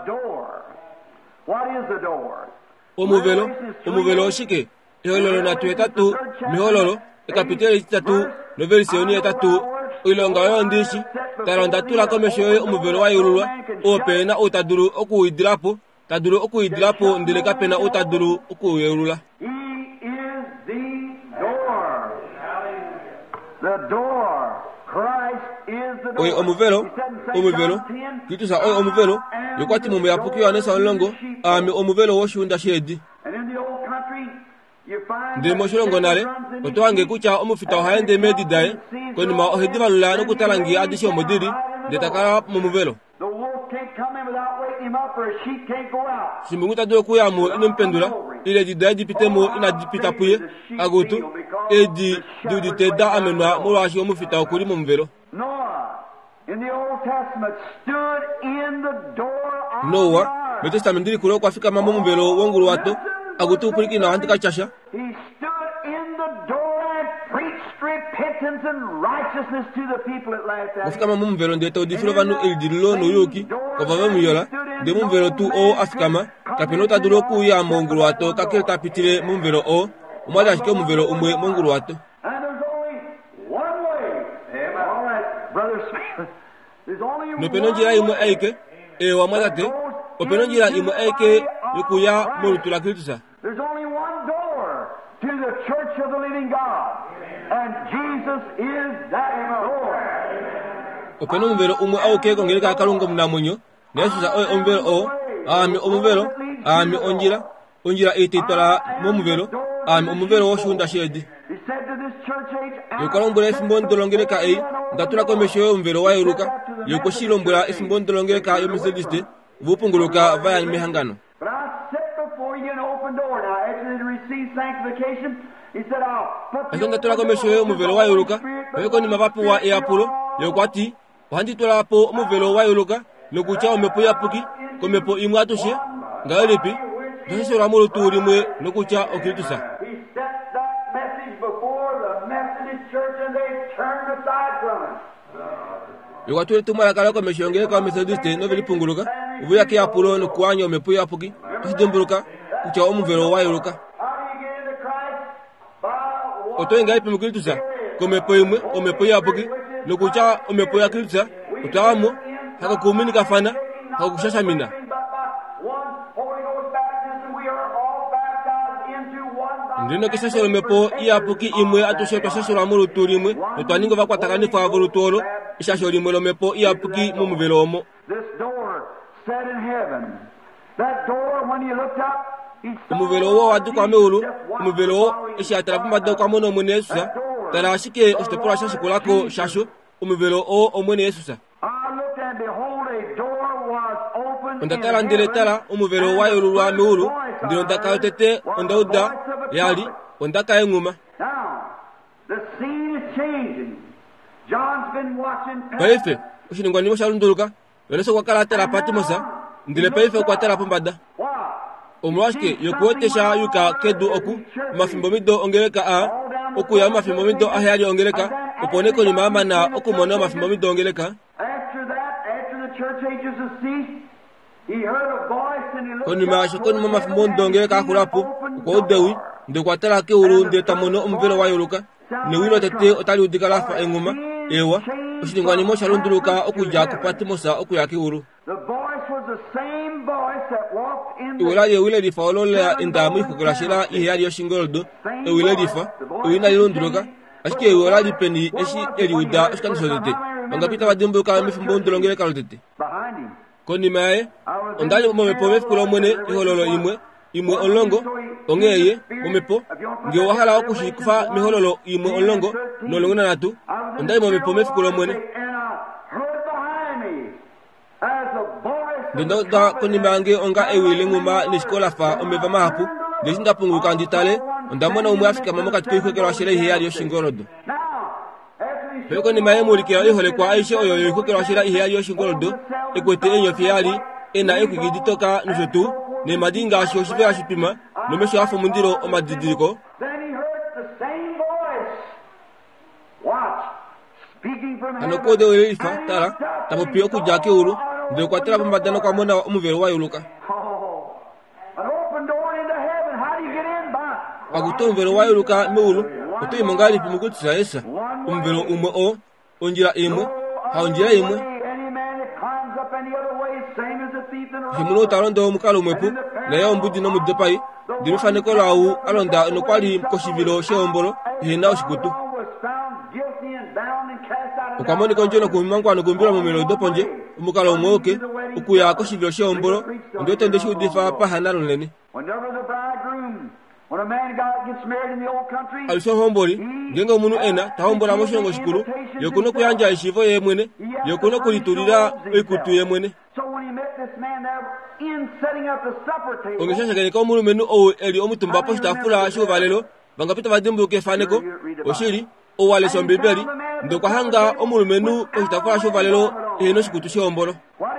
S1: omuvelo omuvelo shike yololo na tuetatu mihololo ekapitele tatu novelisioni etatu ilonga yondishi taronda tula komesho omuvelo wa yululwa opena otaduru okuidrapo taduru okuidrapo ndeleka pena otaduru okuyelula oye omuvelo omuvelo kitusa oye omuvelo yokwati mumu yapukiwa nesa onlongo ami omuvelo woshunda shedi ndi moshilongo nale otowange kucha omufita ohaende medidaye konima ohedivalula nokutalangi adishi omudiri ndetakala mumuvelo shimbungu tadule kuyamo inompendula ile didaye dipitemo ina dipita puye agutu edi dudite da amenwa mulwashi omufita okuli mumuvelo Noah metestamendiri kulo kwafika mama mumuvelo wongulu wato agutu kulikina antika chasha Mufika mama mumuvelo ndeta odifilo vanu elidilo no yoki kovava muyola de mumuvelo tu o afikama kapinota dulo kuya mongulu wato kakele tapitile mumuvelo o umwada ashike mumuvelo umwe mongulu wato Nopeno njira imwe eike ewa mwazate openo njira imwe eike yokuya molutula Kristusa
S2: There's only one door to the church of the living God, and Jesus is that door.
S1: Openo muvelo umwe auke kongereka akalungo mnamunyo nesusa oyo omuvelo o ami omuvelo ami onjira onjira ititwala momuvelo ami omuvelo woshunda shedi
S2: He said to this church age,
S1: yokalombwela esimbo ndolongereka ei ndatula komesho omuvelo wayeruka yokoshilombola esimbo ndolongereka yomesediste vupunguluka vaya mihangano
S2: But I set before you an open door. Now, after they receive sanctification, he said, I'll put
S1: Asa ndatula komesho omuvelo wayeruka oyeko ni mavapu wa eapulo yokwati ohanditwalapo omuvelo wayeruka nokucha omepo yapuki komepo imwe atushe ngaelipi tosesora mulutu limwe nokucha okiritusa
S2: He set that message before the Methodist church, and they turned aside from it.
S1: yokwatule tumalakala komesho ongereka omethodiste novelipunguluka uvuyake apulo nokuwanya omepo yapuki tosidembuluka kucha omuvelo wayeruka
S2: How do you get into Christ? By one
S1: otoyenga ipi mukiritusa komepo imwe omepo yapuki nokucha omepo ya kiritusa otawamo hakakuminika fana hakakushashamina
S2: but by one Holy Ghost baptism, we are all baptized into one body.
S1: ndino kisasolo mepo iyapuki imwe atushe twasasolo mulutu limwe notwaningo vakwatakanifu avulutolo isasolo limwe lomepo iyapuki mumuvelo omo
S2: This door set in heaven. That door, when you looked up, he saw
S1: omuvelo owo wadu kwa meulu omuvelo owo ishatala pumbada kwa mono omwene yesusa tala ashike ositopula shashikulako shasho omuvelo owo omwene yesusa
S2: I looked and behold, a door was opened in
S1: ondatala ndile tala omuvelo wayolu lwa meulu ndilo ndakayotete ondauda yali ondakaeng'uma
S2: Now, the scene is changing. John's been watching.
S1: paife oshiningwanimo shalunduluka yoleso kwakala tela patimosa ndile paife kwatela pumbada
S2: What?
S1: omulwashike yokuwetesha yuka kedu oku mafimbo mido ongeleka a okuya mafimbo mido ahayali ongeleka oponeko ni mama na okumona mafimbo mido ongeleka
S2: After that, after the church ages have ceased, he heard a voice and he looked
S1: koni
S2: up,
S1: ma shokoni mama mafimbo
S2: and
S1: mido ongeleka
S2: he
S1: akulapu
S2: opened
S1: ko
S2: door.
S1: dewi nde kwatela ke uru nde tamono omuvelo wayoluka ne wilo tete otali udikala fa enguma ewa oshiningwanimo shalunduluka okuja kupatimosa okuyaki uru
S2: The voice was the same voice that walked in the
S1: iwela yewile difa olola indamu ikukulashela iheyali yoshingoldo ewile difa ewina lilunduluka ashike iwela dipeni eshi eliuda oshikanishotete ongapita badimbuka mifimbo ndolongeleka lotete
S2: behind him.
S1: konima yaye ondali momepo mefukula omwene ihololo imwe imwe olongo ongeye momepo nge wahala okushikufa mihololo imwe olongo nolongo nanatu ondali momepo mefukula omwene
S2: And I heard behind me as a voice
S1: ndonda konima yange onga ewile ng'uma nishikolafa omeva mahapu ndesi ndapunguluka nditale ondamona umwe afika mamo kati koikwekela washela iheyali yoshingolodo
S2: now after he
S1: peko nima yemulikila iholekwa aishe oyo yoikwekela washela iheyali yoshingolodo ekwete enyofi yali ena ekwigiditoka noshotu nemadi ngashi oshivela shipima nomesho afo mundilo omadidiliko
S2: then he heard the same voice. Watch. Speaking from heaven.
S1: anokode welelifa tala tapopi okujake ulu ndekwatela pombadano kwamona omuvelo wayuluka
S2: Oh, an open door into heaven. How do you get in by?
S1: akuti omuvelo wayuluka meulu otoyimo lipi mukutisa esa omuvelo umwe o onjila imwe haonjila imwe
S2: Any man that climbs up any other way, same as a thief in a
S1: himuno utalonda omukalo omwepu naye ombudi nomudepayi ndilufaneko lwawu alonda nokwali koshivilo sheombolo ihena oshikutu
S2: was found guilty and bound and cast out of
S1: ukamoni konjono kumangwano kumbira mu melodo ponje umukalo mwoke ukuya ko shivyo shomboro ndio tende shudifa pa hanalo nene alisho hombori ngenga umuntu ena tahombora moshongo shikuru yokuno kuyanja ishivo yemwene yokuno kuliturira ekutu yemwene ongesha gani ko umuntu menu o eli omutumba posta fula sho valelo bangapita vadimbu ke faneko oshiri o wale sombiberi ndo kwa hanga umuntu menu posta fula sho valelo eno shikutu shomboro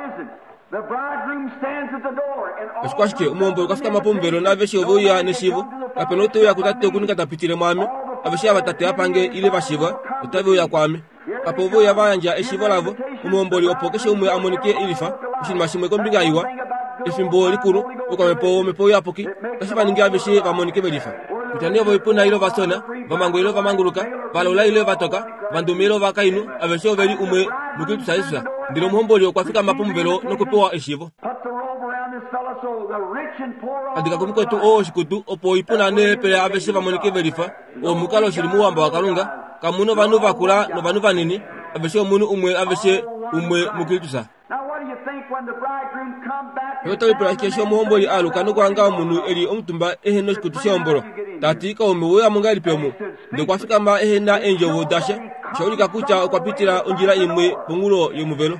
S1: Esquashke umombo kafika mapombero na veshe ovoya neshivo apenoto ya kutate kunika tapitire mwami aveshe abatate apange ile bashiva utavi ya kwame apovo ya vanja eshivo lavo umombo li opokeshe umwe amonike ilifa ushini mashimwe kombiga iwa efimbo likuru ukamepo mepo ya poki kashiva ningia veshe vamonike belifa utaniavo ipuna ilo vasona vamango ilo vamanguruka valola ilo vatoka vandumiro vakainu aveshe oveli umwe mukitu saisa ndilo umombo li okwafika mapombero nokupewa eshivo adika kumikotu o shikutu opo ipuna ne pele aveshe vamonike verifa o mukalo shirimu wamba wakalunga kamuno vanu vakula no vanu vanini aveshe omunu umwe aveshe umwe mukilitusa yoto ipura kesho muhomboli alu kanu kwanga omunu eli omutumba eheno shikutu shomboro tati ka omu ya mungali pyomu ndo kwafika ma ehena enjo wodasha shauri kakucha kwapitira onjira imwe pongulo yomuvelo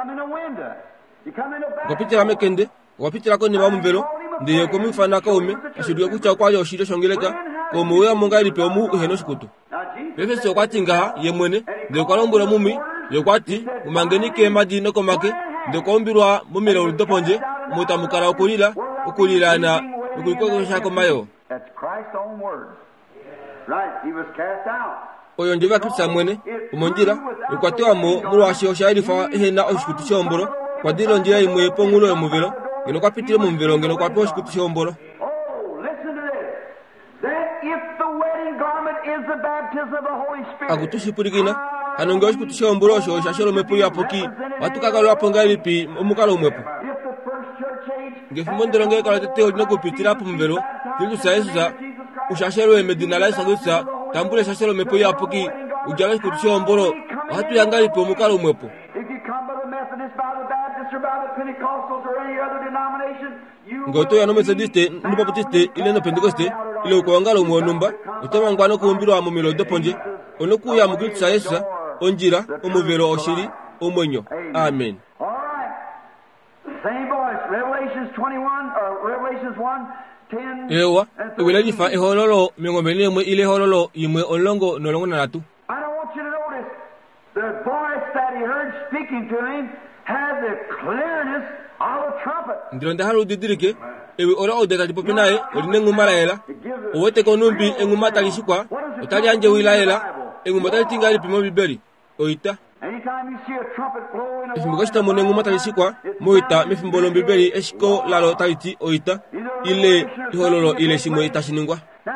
S1: kwapitira mekende wapitira ko ni bamuvelo ndiye ko mifana ka ome ashidiye kucha kwa yo shiro shongeleka ko muya mungali pe omu heno shikutu bebe so kwatinga yemwene ndiye kwa lombura mumi yo kwati umangeni ke madi no komake ndiye ko mbirwa mumira udoponje mutamukara okulila okulila na ukuliko ko shako mayo that's Christ's own word right he was cast out oyo ndiba kitsa mwene umonjira ukwatiwa mo mulwashi osharifa ehena oshikutu shomboro kwa dilo njira imwe pongulo yomuvelo ngeno kwapitire mu mvelo ngeno kwapo shikutu shomboro oh listen to this that if the wedding garment is the baptism of the Holy Spirit akutushipurigina anongo shikutu shomboro sho shasholo mepo yapoki watuka lo aponga lipi omukalo mwepo ngefumondero ngekala teteo dino kupitira po mvelo kilu saisa ushashelo emedina la sagusa tambule shashelo mepo yapoki ujaga shikutu shomboro watu yangali po omukalo mwepo ngoto ya no methodiste no baptiste ile no pentecoste ile ko ngalo mo numba utama ngwano ko mbiro amo milo doponje ono ku ya mugit saesa onjira omuvero oshiri omonyo amen same voice Revelations twenty-one or Revelations one ten ewa wele difa e hololo mengomele mwe ile hololo imwe olongo nolongo na natu I don't want you to notice the voice that he heard speaking to him had the clearness of a trumpet. Ndiro ndahalo didirike ewe ora odeka dipopinae orine ngumala ela owete konumbi engumata lishikwa otali anje wilaela engumata tingali pimo bibeli oita anytime you see a trumpet blowing ifimgoshita mone ngumata lishikwa moita mifimbolo bibeli eshiko lalo taliti oita ile ihololo ile shimo itashiningwa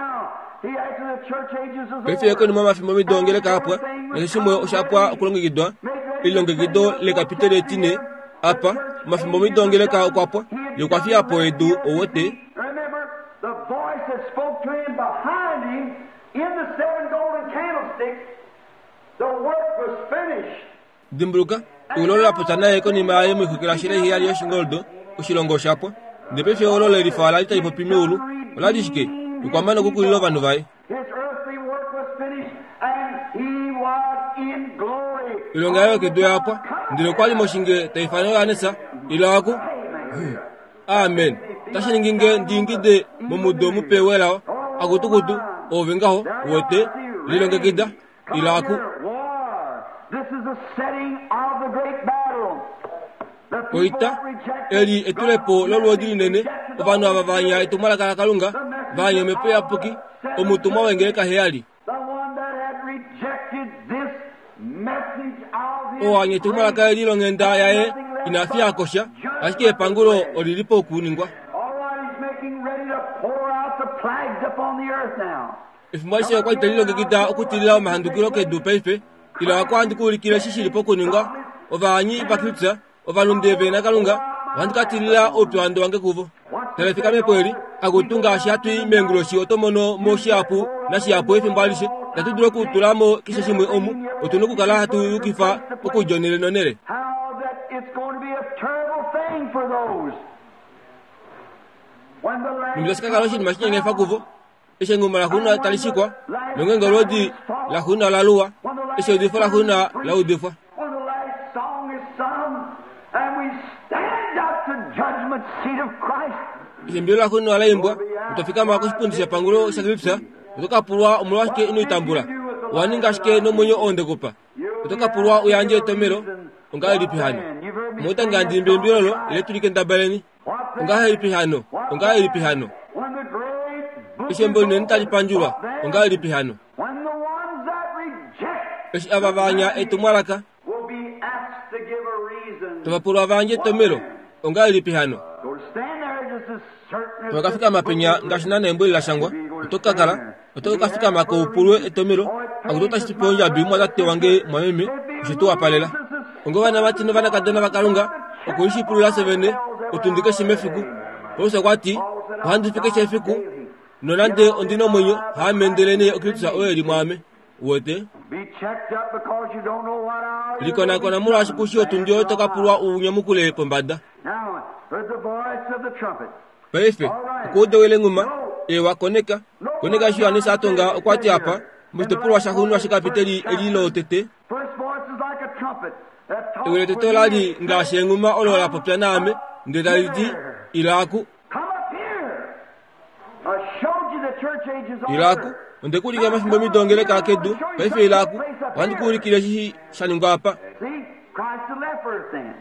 S1: Pefi yako ni mama fimo midongele kapwa na shimo oshapwa kulongigidwa ilongegido le kapitele tine apa mafimbo midongele ka kwapwa yo kwafia apo edu owote remember the voice that spoke to him behind him in the seven golden candlesticks the work was finished dimbruka ulola potana yako ni maaye mukukira shire hiya yo shingoldo ushilongo shapwa ndepefe olola rifala ita ipopimulu wala dishike ukwamana kukulilo vanhu vai ilongayo ke doya hapa ndilo kwali moshinge taifano yanesa ilako amen tashi nginge ndingide mumudo mupewela akutukutu ovengaho wote lilonge kida ilako this is the setting of the great battle oita eli etulepo lolo dilinene obanu abavanya etumala kala kalunga vanya mepeya poki omutuma wengeleka heali o anye tumala kala dilo ngenda yae inafia kosha ashike pangulo olilipo kuningwa if mwashe kwa italilo ngekida okutilila mahandukilo ke dupeife ila kwa andikuli kila shishi lipo kuningwa ovanyi bakritsa ovalundeve na kalunga vandikatilila opi wando wange kuvo telefika mepweli akutunga ashatui mengulo shi otomono mo shiapu na shiapu efi mbalishe datu duro ku tulamo kisha shimwe omu otunuku kala hatu yukifa oku jonele nonere
S2: how that it's going to be a terrible thing for those when the land
S1: nimlaska kalo shin mashin ngefa kuvo ishe nguma la huna talishikwa nongenga rodi la huna la lua ishe difa la huna la udifa
S2: when the last song is sung and we stand up to judgment seat of Christ.
S1: ishe mbio la huna la imbwa utafika makushipundi ya pangulo sagripsa utoka purwa umulwashike inu itambula waningashike no monyo onde kupa utoka purwa uyanje tomero unga ilipi hano mota ngandi mbembirolo ile tulike ndabaleni unga ilipi hano unga ilipi hano
S2: When the great
S1: ishembo nentali panjura unga ilipi hano
S2: when the ones that reject
S1: ish ababanya etumwaraka
S2: will be asked to give a reason.
S1: tubapurwa banje tomero unga ilipi hano
S2: Go stand there just as certain as
S1: tukafika mapenya ngashina nembo ila shangwa utoka kala utoka fika makopurwe etomero akutota stiponja bimwa date wange mwamemi jitu apalela ngo bana bati no bana kadona bakalunga okuishi pulula sevene utundike shimefiku pose kwati handi fike chefiku nonande ondino monyo ha mendelene okritsa oyeli mwame wote
S2: be checked up because you don't know what hour.
S1: likona kona mura shikushi otundio toka pulwa unyamukule pombada
S2: Now, heard the voice of the trumpet.
S1: pefe kodo wele nguma e wakoneka koneka shi anisa tonga okwati hapa mto pulwa shahunu shikapiteli elilo tete
S2: First voice is like a trumpet that talks
S1: ewele
S2: with
S1: tetoladi
S2: you.
S1: ngashe nguma olola popya name ndedalidi iraku
S2: Come up here. I showed you the church ages over.
S1: iraku ndekuliga mafimbo midongele kakedu pefe iraku wandikulikile shi shaningwapa
S2: See, Christ the leper then.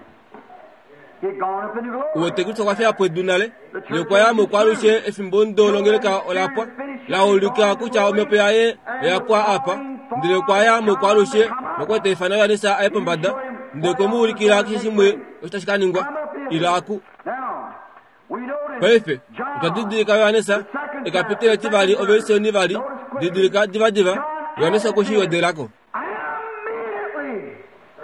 S2: He'd gone up into glory.
S1: wote kutso kwa fya pwedunale lekwa ya mokwalushe efimbo ndolongele ka olapwa la olika kucha omepe yae yapwa apa ndile kwa ya mokwalushe mokwete ifana ya nesa ayepombada ndeko muulikila kishimwe ostashikaningwa iraku
S2: Now, we notice
S1: pefe
S2: John,
S1: utadidilika yohanesa ekapitele tivali overisio nivali didilika divadiva yohanesa kushi yodelako
S2: immediately.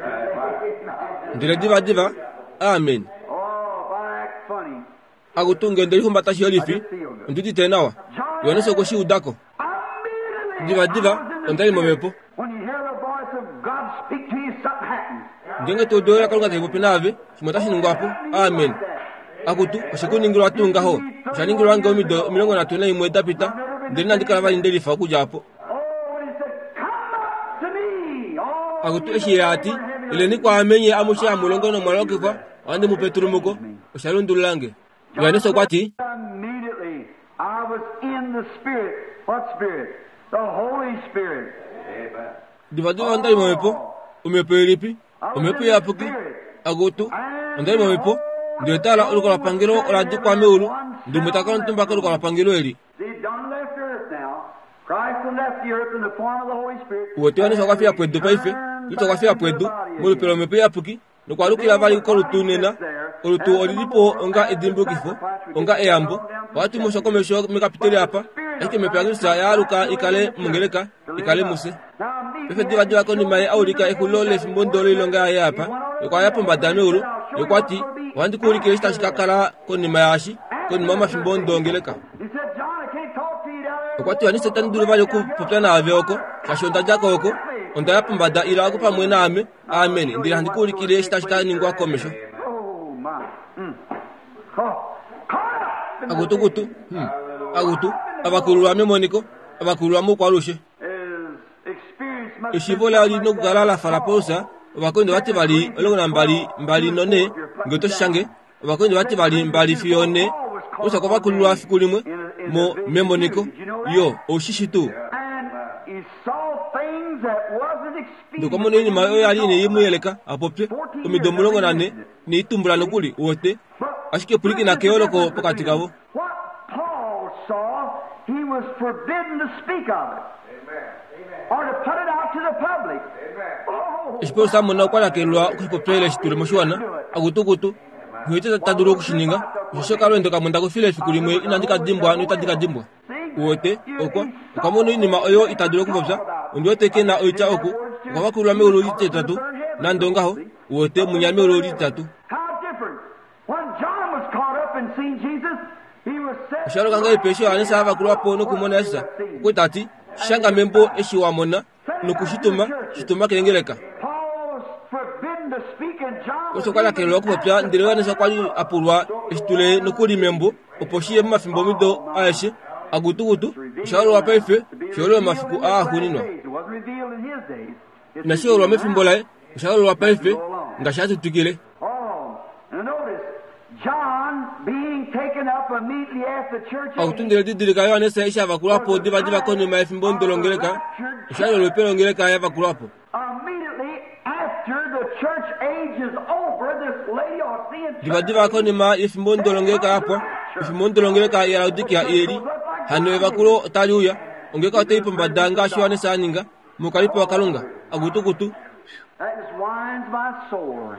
S1: ndile divadiva amen
S2: Oh, if I act funny.
S1: akutunge ndelihumbatashi yolifi nduti tenawa yohanesa kushi udako
S2: Immediately.
S1: divadiva ondali momepo
S2: When you hear the voice of God speak to you, something happens.
S1: ndenge todola kalunga teipopinave shimotashiningwapo amen akutu oshikuningilo atungaho oshaningilo wange omido milongo na tuna imwe dapita ndeli nandikala vali ndelifa okujapo
S2: Oh, when he said, come up to me. Oh,
S1: akutu eshiye ati ile nikwamenye amushe amulongo no mwalokifa wande mupetulumuko oshalundulange yohaneso kwati
S2: immediately I was in the Spirit. What Spirit? The Holy Spirit.
S1: divadiva ondali momepo umepo ilipi umepo yapuki akutu ondali momepo ndietala olukola pangilo oladikwame ulu ndumutakalo ntumbaka olukola pangilo eli
S2: See, done left earth now. Christ had left the earth in the form of the Holy Spirit.
S1: wote yohaneso kwafia pwedu paife luto kwafia pwedu mulupelo umepo yapuki nokwalukila vali ko lutunena olutu olilipo onga edimbukifo onga eyambo watu mushokomesho mikapiteli apa eke mepyagisa yaluka ikale mungeleka ikale muse
S2: Now,
S1: pefe divadiva konimaye aulika ekulole fimbo ndolo ilonga yaye apa ekwaya mbadane ulu ekwati wandikuulikile shitashikakala konima yashi konima mafimbo ndongeleka
S2: he said, John, I can't talk to you down there.
S1: ekwati wanisetani vali okupopya nave oko kashonda jako oko onda yapombada ilaku pamwe name amen ndili handikuulikile shitashikaninga komesho
S2: Oh, my. Mm. Oh, caught up in
S1: akutukutu hmm. akutu abakululwa memoniko abakululwa mukwalushe
S2: his experience must
S1: ishivola lino kugalala falaposa abakonde bati bali olongona mbali mbali none ngotoshange abakonde bati bali mbali fione usa kwa bakululwa fikulimwe mo memoniko yo oshishitu
S2: and he saw things that wasn't experienced.
S1: ndoko nini mayo yali ne yimuyeleka apopye omidomulongo nane ni itumbula nokuli wote ashike puliki na keoloko pokati kabo
S2: What Paul saw, he was forbidden to speak of it. Or to put it out to the public. Oh,
S1: ishipo samona kwa kelwa kupopele shitule moshuana akutukutu huite taduro kushininga yoshoka lwendo kamonda kufile fikulimwe inandika dimbwa no tadika dimbwa wote oko kamono ni ma oyo itaduro kupopya ndio teke na oita oko kwa bakulwa me olo litatu na ndongaho wote munyame olo litatu
S2: how different. When John was caught up and seen Jesus, he was set.
S1: sharo kanga ipesho anesa abakulwa pono kumona esa kwetati shanga membo eshi wa mona nukushituma shituma kengeleka koso kala ke loko pya ndire ne sakwali apurwa estule nukuri membo oposhie mafimbo mido aishe agutugutu shalo wa pefe shalo mafiku a hunino na shalo wa mafimbo lai shalo wa pefe ngashatu tukile.
S2: John being taken up immediately after the church
S1: au tundire didire ka yone se isha bakura po diva diva koni ma fimbo ndolongeleka shalo lo pero ngeleka ya bakura po
S2: immediately after the church age is over this lady or seeing
S1: diva diva koni ma fimbo ndolongeleka hapo fimbo ndolongeleka ya udikia eri hano bakuro taluya ongeka teipo mbadanga shwane saninga mukalipo wakalunga agutugutu
S2: that just winds my soul.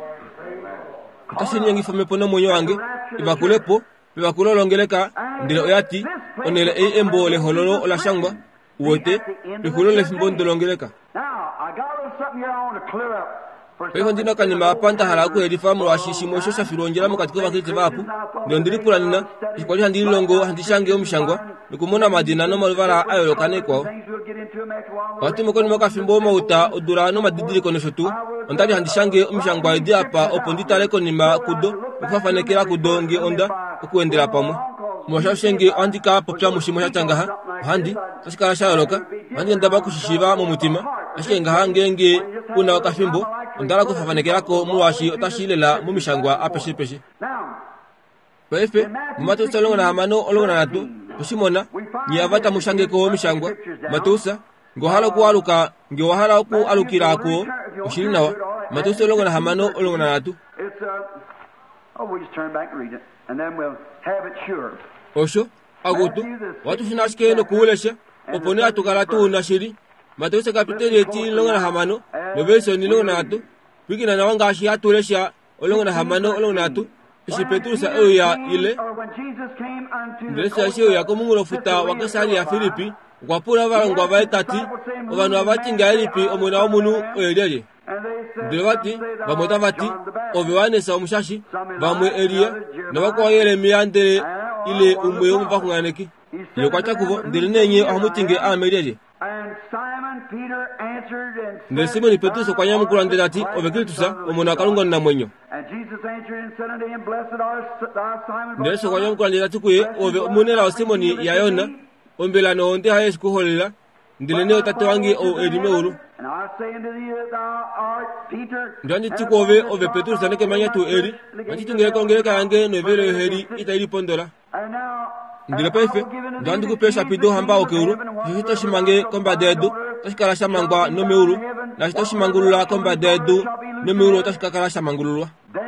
S1: Kasi nyangi fame pona moyo wange ibakulepo ibakulo longeleka ndilo yati onele e embo le hololo ola shangba wote ikulo le fimbo ndolongeleka.
S2: Now I got a little something here I want to clear up.
S1: Kwa ndina kanima apanta halaku edifamu wa shishimo shosha fironjera mu katika bakite bapu ndo ndiri kulanina ikwali handiri longo handishange omshangwa nikumona madina no malvara ayo lokane kwa watu mukoni moka fimbo mauta odurano madidiri kono shotu ondali handishange omshangwa idi apa opondita leko nima kudo ufafanekera kudo ngi onda okuendera pamwe mwasha shenge andika popya mushimo yatanga ha handi asikara shaloka handi ndaba kushishiba mu mutima ashenga hangenge una wakafimbo ndala kufafanekera ko muwashi otashilela mu mishangwa apeshe peshe pefe matu salonga na mano olonga natu kushimona nyavata mushange ko mishangwa matusa ngohala ku aluka ngiwahala ku alukira ko ushilinawa matu salonga na mano olonga natu
S2: oh we just turn back and read it and then we'll have it sure
S1: osho agutu watu finashike no kuulesha opone atukaratu na shiri matusa kapiteli eti longa na hamano bebeso ni longa natu wikina na wanga shi atulesha olonga na hamano olonga natu ishi Petrusa oya ile ndesa shi oya ko mungulo futa wakasali ya Filipi kwa pura varangwa baitati obanu abatinga Filipi omuna omunu oyelele ndewati bamota bati obewane sa omushashi bamwe Elia na bakwa Yeremia ndere ile umwe umva kunganeki yo kwacha kuvo ndirenenye amutinge amelele ne Simoni Petruso kwa nyamu kula ndati obekilitusa omuna kalunga na mwenyo Ndeso kwa nyamu kula ndati kuye obe omunera Simoni ya Yona ombela no onde haye kuholela ndilene otate wangi o erime uru ndani tikove obe Petruso neke manya tu eri ati tungere kongere kange no vele heri itairi pondola ndile pefe ndandi ku pesha pido hamba okuru hito shimange komba dedu tashikara shamangwa no meuru na hito shimangulula komba dedu no meuru tashikara shamangulula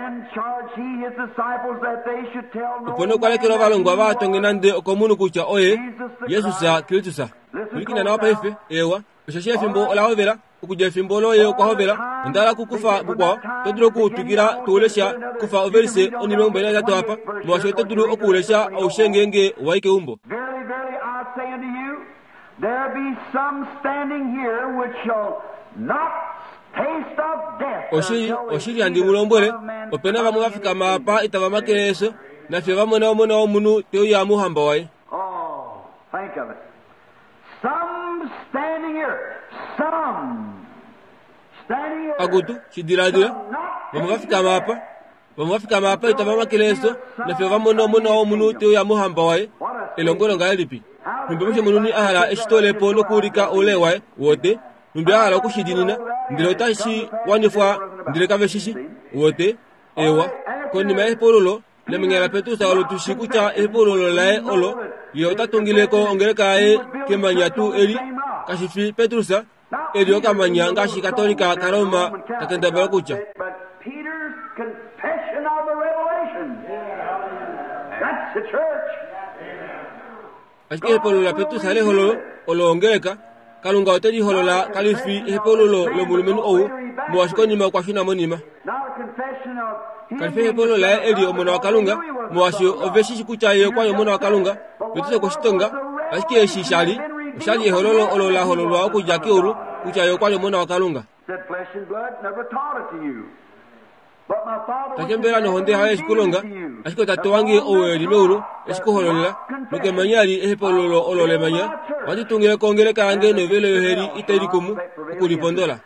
S1: upono kwale kiro valongwa vatongenande okomunu kucha oye Yesu sa Kristusa ulikina na pefe ewa ushashia fimbo ola hovera ukuje fimbo lo ye kwa hovera ndala kukufa bukwa todro ku tugira tulesha kufa overse oni mbele ya hapa mwasho todro okulesha au shengenge waike umbo
S2: say unto you, there be some standing here which shall not taste of death.
S1: Oshi oshi andi mulombole opena bamu afika mapa itabama keso na fye bamona omona omunu teo ya muhamba wae.
S2: Oh, think of it. Some standing here, some standing here.
S1: Agutu shidiradira bamu afika mapa bamu afika mapa itabama keso na fye bamona omona omunu teo ya muhamba wae. Elongolo ngalipi. Mbemeshe mununi ahala eshitole polo kurika olewae wote mbe ahala kushidinina ndilo tashi wanifwa ndile kaveshishi wote ewa koni mae pololo le mingela Petrusa olo tushikucha e pololo lae olo yo tatungileko ongelekae kemanya tu eli kashifi Petrusa elio kamanya ngashi katolika karoma tatenda bela kucha
S2: Peter's confession of the revelation. That's the church.
S1: Asike polo la Petrusa le holo olo ongeleka kalunga oteli holo la kalifi e polo lo lo mulumenu o mo ashikoni ma kwa shina monima kalifi polo la eli omona wa kalunga mo asho oveshi kucha ye kwa omona wa kalunga Petrusa ko shitonga asike shishali shali holo lo olo la holo lo ko jaki oru kucha ye kwa omona wa kalunga
S2: That flesh and blood never taught it to you.
S1: takembera no honde haye sikulonga asiko tatowangi oweri meuru esiko holola nuke manyari ehepololo olole manya wati tungire kongere kange no velo yoheri iteri kumu ukuripondola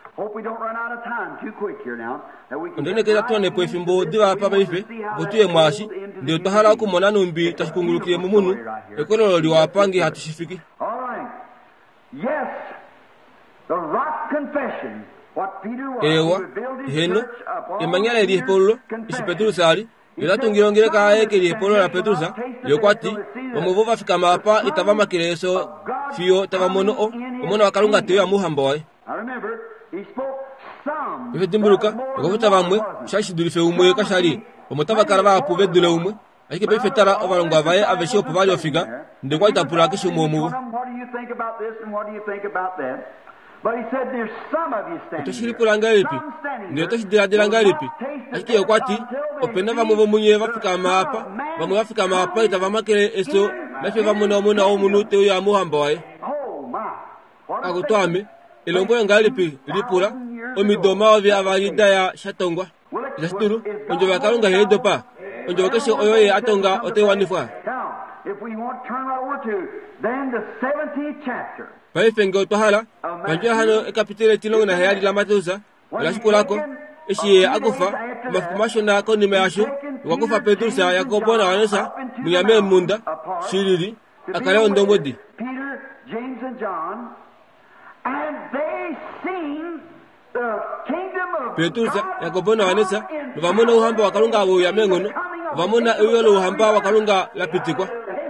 S1: ndone keda tone po fimbo diva papa ife botuye mwashi ndio tahala ku mona numbi tashikungulukiye mumunu ekololo liwapangi hatushifiki.
S2: Yes, the rock confession.
S1: Ewa heno emanyala eri polo isi Petro sali ila tungirongere kae keri polo la Petro sa yokwati omuvova fika mapa itava makireso fio tava mono o omona wakalunga teyo amuhamba wae ife dimburuka yokuta vamwe shashidurife umwe kashali omutava karava apuve dule umwe Aike pe fetara ovalonga vae aveshi opuvali ofika ndekwa itapura kisho umuomuvo.
S2: But he said there's some of you standing.
S1: Toshiri kulanga lipi. Ndio toshidira diranga lipi. Aiki yokwati opena va muvo munye va fika mapa. Va muvo fika mapa ita va makere eso na fe va muna muna o munute ya muhamba wae.
S2: Oh my.
S1: Agutwame elombo yanga lipi lipura omidoma ovi avalida ya shatongwa. Jasituru onjo vakalunga hedo pa. Onjo kesho oyoye atonga otewanifwa.
S2: If we want to turn right over to then the seventeenth chapter.
S1: Pai fengo tohala, panjia hano e kapitele tilongo na hayari la matusa, la sikulako, ishi akufa, mafukumasho na koni measho, wakufa Petrusa ya kopona wanesa, miyame munda, shiriri, akale ondomodi.
S2: Peter, James and John, and they sing the kingdom of
S1: Petrusa ya kopona wanesa, vamona uhamba wakalunga awo ya mengono, vamona uyolo uhamba wakalunga la pitikwa.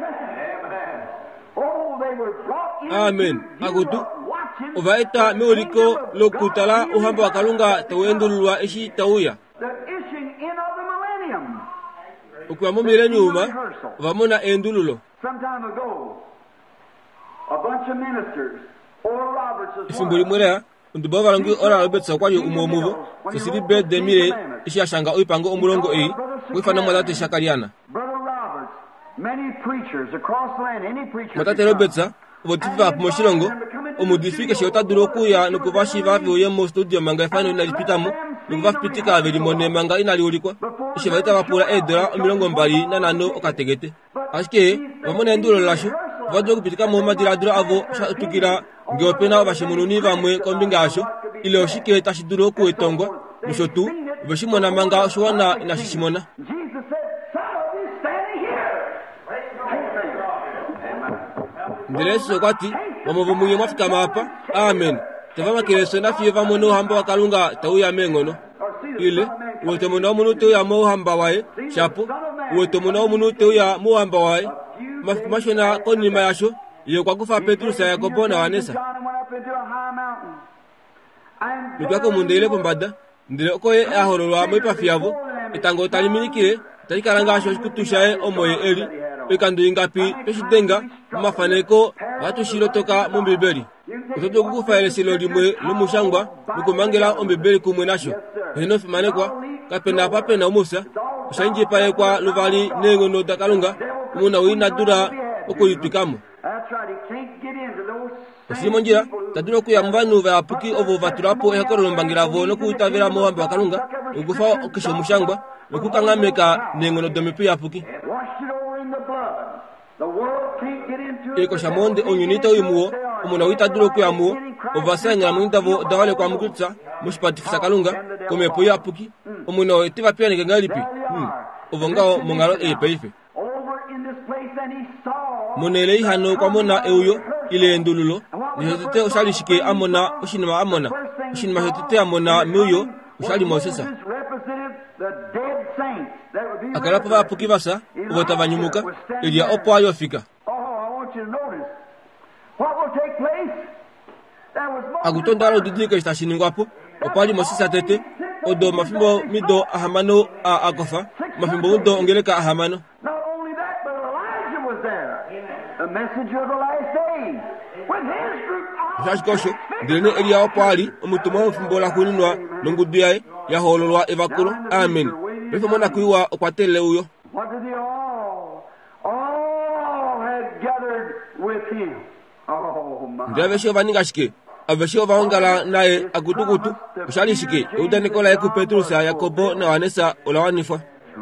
S1: Amen. Agutu. Uvaita meuriko lokutala uhamba wakalunga tawendulwa ishi tauya.
S2: The ishing in of the millennium.
S1: Ukwamu mileniuma vamona endululo.
S2: Some time ago, a bunch of ministers, Oral Roberts as
S1: Ifimbuli mwelea, undubo valangu Oral Roberts wakwayo umuomuvo, sisiri bed de mire ishi ashanga uipango umulongo ii, wifana mwadate shakariana.
S2: Brother Roberts, many preachers across the land, any preacher.
S1: Mwadate Robertsa, votifa pomoshilongo, omudifike shiota duroku ya nukuvashi vavi uyemo studio manga ifano inalipitamu, nukuvafi pitika aveli mone manga inaliulikwa, ishi vaita vapura edora omilongo mbali na nano okategete. Ashike, vamone endulo lasho, vadro kupitika muhamadira dura avo shatukira, ngeopena vashimununi vamwe kombinga asho, ile oshike tashi duroku etongwa, mushotu, vashimona manga shuwana inashishimona.
S2: Jesus said, some of you standing here.
S1: Ndeleso kwati, wamovo munye mwafika mapa, amen. Tevama kireso na fiye vamono hamba wakalunga tauya mengono. Ile, uwete muna munu tauya mo hamba wae, shapo, uwete muna munu tauya mo hamba wae, mashona koni mayasho, iyo kwa kufa Petrusa ya kopona wanesa. Lukiako mundele kumbada, ndele okoye ahororwa mwipa fiyavo, itango taliminike, talikaranga asho kutushae omoye eli, pekandu ingapi, peshidenga, mafaneko, watu shilo toka mumbibeli. Utoto kukufa ele silo limwe, lumushangwa, nukumangela ombibeli kumwenasho. Hino fimanekwa, kapena pape na umusa, ushanji pae kwa luvali nengo no dakalunga, umuna wina dura okulitwikamu. Usimonjira, taduro kuya mbanu va puki ovo vaturapo ehakoro lombangira vono kuitavera mohamba wakalunga, ugufa okisho mushangwa, ukukangameka nengo no domipi ya puki. Eko shamonde onyunita uimuo, umuna wita duro kuya muo, ovasanga mwintavo dawale kwa mkutsa, mushipatifisa kalunga, kumepo ya puki, umuna wetiva pia ngengalipi. Hmm. Ovongao mongalo eipeife. Monelei hano kwa mona euyo ile endululo, nisotete ushalishike amona, ushinima amona, ushinima sotete amona miuyo, ushali mosesa. Akalapa va puki vasa, uvota vanyumuka, ilia opo ayo fika. Agutondaro didika istashiningwapo, opali mosesa tete, odo mafimbo mido ahamano a agofa, mafimbo udo ongeleka ahamano.
S2: The message of the last days. With his group.
S1: Jashkosho, dene elia opali, omutumo fumbola kuninwa, nongudiae, ya hololwa evakulo. Amen. Befo mona kuiwa okwatele uyo.
S2: What did they all? All had gathered with him. Oh my.
S1: Ndavesho vaningashike. avashio vaongala naye akutukutu ushalishike uda Nikola yeku Petrusa Yakobo na Wanesa olawanifwa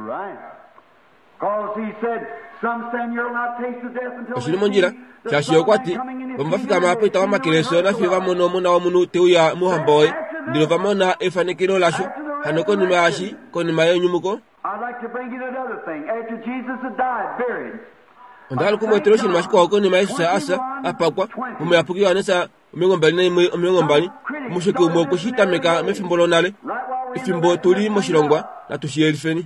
S1: osilimonjira shashiyo kwati vamvafika mapita wamakileso na fiva mono muna wa munu teuya muhamboe ndilo vamona efanekiro lasho hanoko nima yashi konima yenyumuko ondala kumwetero shini mashiko wako nima yesu sa asa apakwa mume apuki Wanesa umengombali na imwe umengombali mushiki umwe kushita meka mefimbolo nale ifimbo tuli moshilongwa na tushiyelifeni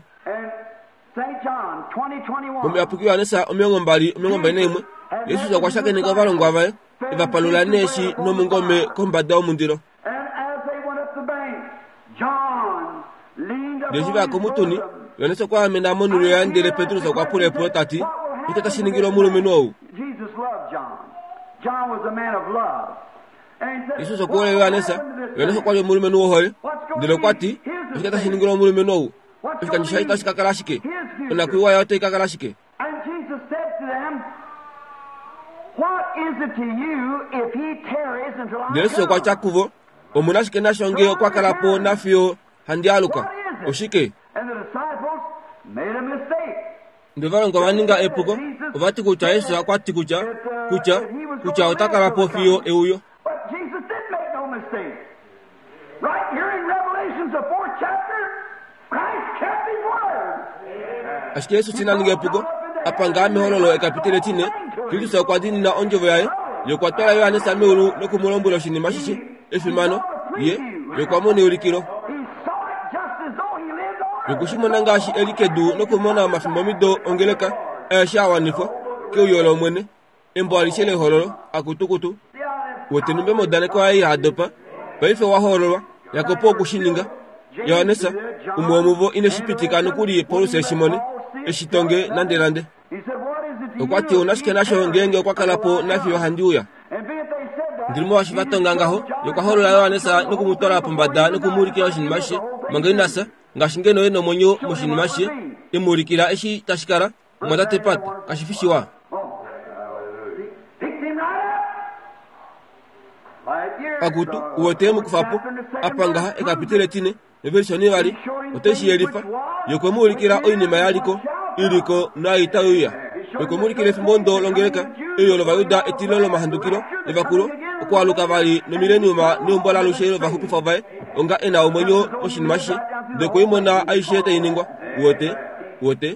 S1: mume apuki Wanesa umengombali umengombali na imwe Yesu za kwashake nika valongwa vae eva palula neshi no mungome kombada omundiro Deji vako mutuni Wanesa kwa amena monulu ya ndele Petru za kwa pule pule tati itata shiningilo mulu minuovu Yesu za kuwa Wanesa Wanesa kwa yo mulu minuo hole ndilo kwati itata shiningilo mulu minuovu Ifikanisha itashi kakarashike Unakuiwa yote kakarashike Yesu kwa chakuvo omunashike nashonge kwa kalapo nafio handialuka ushike ndivalo ngwaninga epuko ovati kucha Yesu akwati kucha kucha kucha utakalapo fio euyo Ashike Yesu tina ninga epuko apangame hololo ekapitele tine Kristo kwa dini na onjovo yae Yokwa tola Wanesa meulu no kumulombulo shini mashishi efimano ye yokwa mone ulikiro yokushimona ngashi elikedu no kumona mafimbo mido ongeleka esha wanifo ke uyolo mwene embo alishele hololo akutukutu wotenumbe modane kwa ai hadopa baife wa hololo yakopo kushininga ya Wanesa umwomuvo ineshipitika nukuri Paul Seshimone eshitonge nandelande Okwati unashike nasho ngenge kwa kalapo nafio handiuya Ndilimo washivatonga ngaho yokaholo la Wanesa nukumutola pombada nukumurikira shinmashe mangainasa ngashingeno eno monyo mushinmashe imurikira eshi tashikara mwadate pata kashifishiwa Agutu uwotemu kufapo apangaha ekapitele tine Evershoni wali oteshi elifa yokomurikira oinima yaliko iliko na itauya yokomurikira fimbondo longereka iyo lo vayuda etilolo mahandukiro levakulo kwa luka vali no mileniuma ni umbola lushelo vahupi favae onga ena omonyo oshinmashe de koimona aishete iningwa wote wote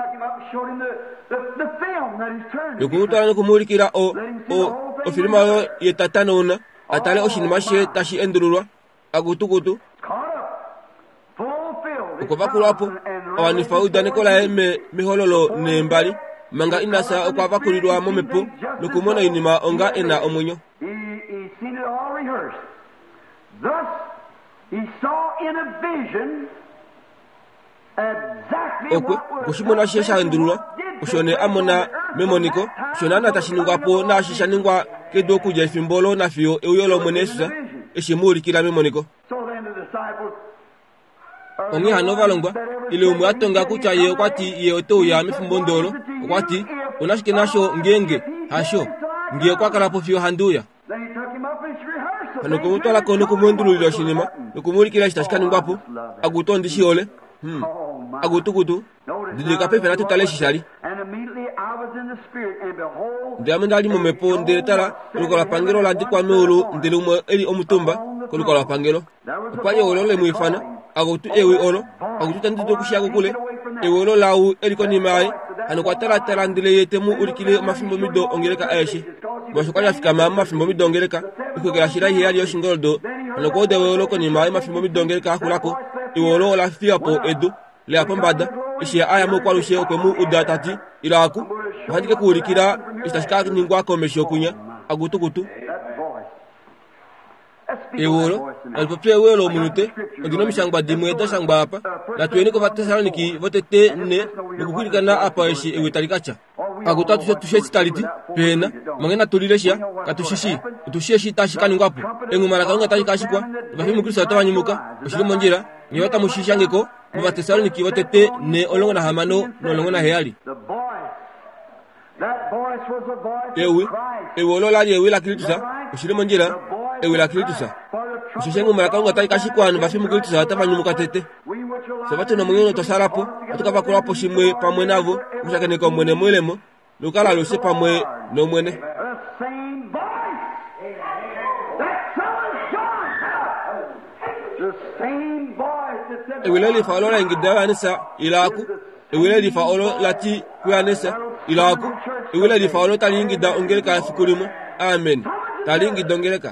S1: yokuutala no kumurikira o o o filma yo yetatano una atale oshinmashe tashi endululwa agutukutu ukuvakulapo awanifauda Nikola eme mihololo nembali manga inasa ukwavakulilwa momepo nukumona inima onga ena omunyo okwe kushimona shesha endulwa ushone amona memoniko shonana tashiningwapo na shisha ningwa kedo kuja fimbolo na fio euyolo mwenesusa eshimuri kila memoniko Ongi hanova longwa ile umwatonga kucha ye kwati ye oto ya mifumbo ndolo kwati unashike nasho ngenge hasho ngiye kwa kalapo fio handuya Hanoko mutola kono kumundulu lo shinima nukumurikira shitashikani ngwapo agutondi shiole hmm agutukutu dilika pepe na tutale shishali Ndiamendali mumepo ndiretara lukola pangelo la dikwa meulu ndilumwe eli omutumba kulukola pangelo Paye olole muifana agutu ewe olo agutu tandido kushako kule ewe olo lau eliko ni mai hanoko tala tala ndile yetemu ulikile mafimbo mido ongeleka aishi Mwashuka ya fika mama mafimbo mido ongeleka ukugela shirai hali yoshingoldo hanoko dewe olo koni mai mafimbo mido ongeleka akulako ewe olo la fiapo edu le apombada ishi aya mo kwa lushe okwemu udatati ilaku hadike kuulikira istashika ningwa komesho kunya agutukutu Ewolo alipopia welo munute ndino mishangba dimwe da shangba apa na tueni ko Vatesaloniki votete ne nukukulika na apa eshi ewitalikacha agutatu sho tushe sitaliti pena mangena tulileshia katushishi tushishi tashikani ngapo engumara kaunga tashikashikwa bahimu Kristo atawanyimuka ushirimo njira niwata mushishangeko mu Vatesaloniki votete ne olongo na hamano no olongo na heali Ewe ewolo la yewe la Kristo ushirimo njira ewela kilitusa ushishengu marakangu atai kashikwana bafimu kilitusa atavanyumuka tete sabatu na mungu tosarapo atukava kulapo shimwe pamwe navo mushakene ko mwene mwelemo lukala lose pamwe no mwene eweleli fa olola ingida anisa ilaku eweleli fa olo lati kuyanesa ilaku eweleli fa olo tali ingida ongeleka fikulimo amen tali ingida ongeleka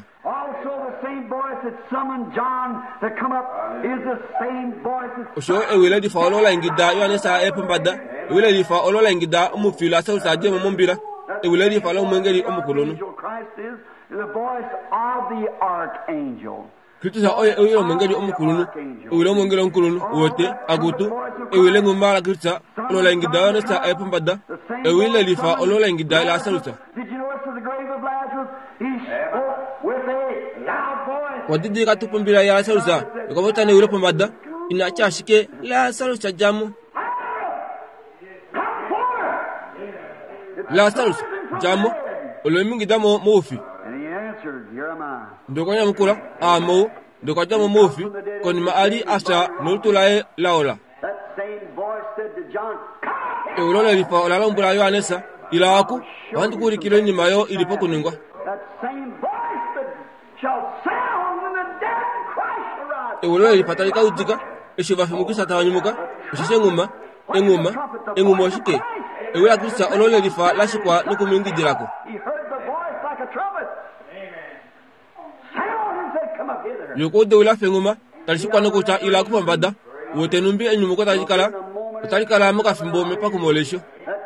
S1: osho eweleli fa olola ingida yanesa epambada eweleli fa olola ingida umufila sa usaje mombira eweleli fa olo mwengeli omukulunu Kristo oye oye mwengeli omukulunu ewele mwengeli omukulunu wote agutu ewele ngumala Kristo olola ingida nesta epambada ewele lifa olola ingida la salusa wadidi katupumbira ya salusa ikobota ne ewele pambada ina chashike la salusa jamu la salusa jamu olomingi damo mofi ndokonya mukula amo ndokonya mo mofi koni maali asa nultulae laola ewolola lifa olala mbula yo anesa ilaku wantu kuri kilo nyima yo ilipo kuningwa ewolola lifa talika ujika eshiva fimukisa tawanyumuka eshisenguma enguma enguma oshike ewela Kristo olola lifa lashikwa nukumingi dirako yoko de wala fenguma talishikwa nokuta ila kupambada wote numbi enyumuko talikala talikala muka fimbo mepa kumolesho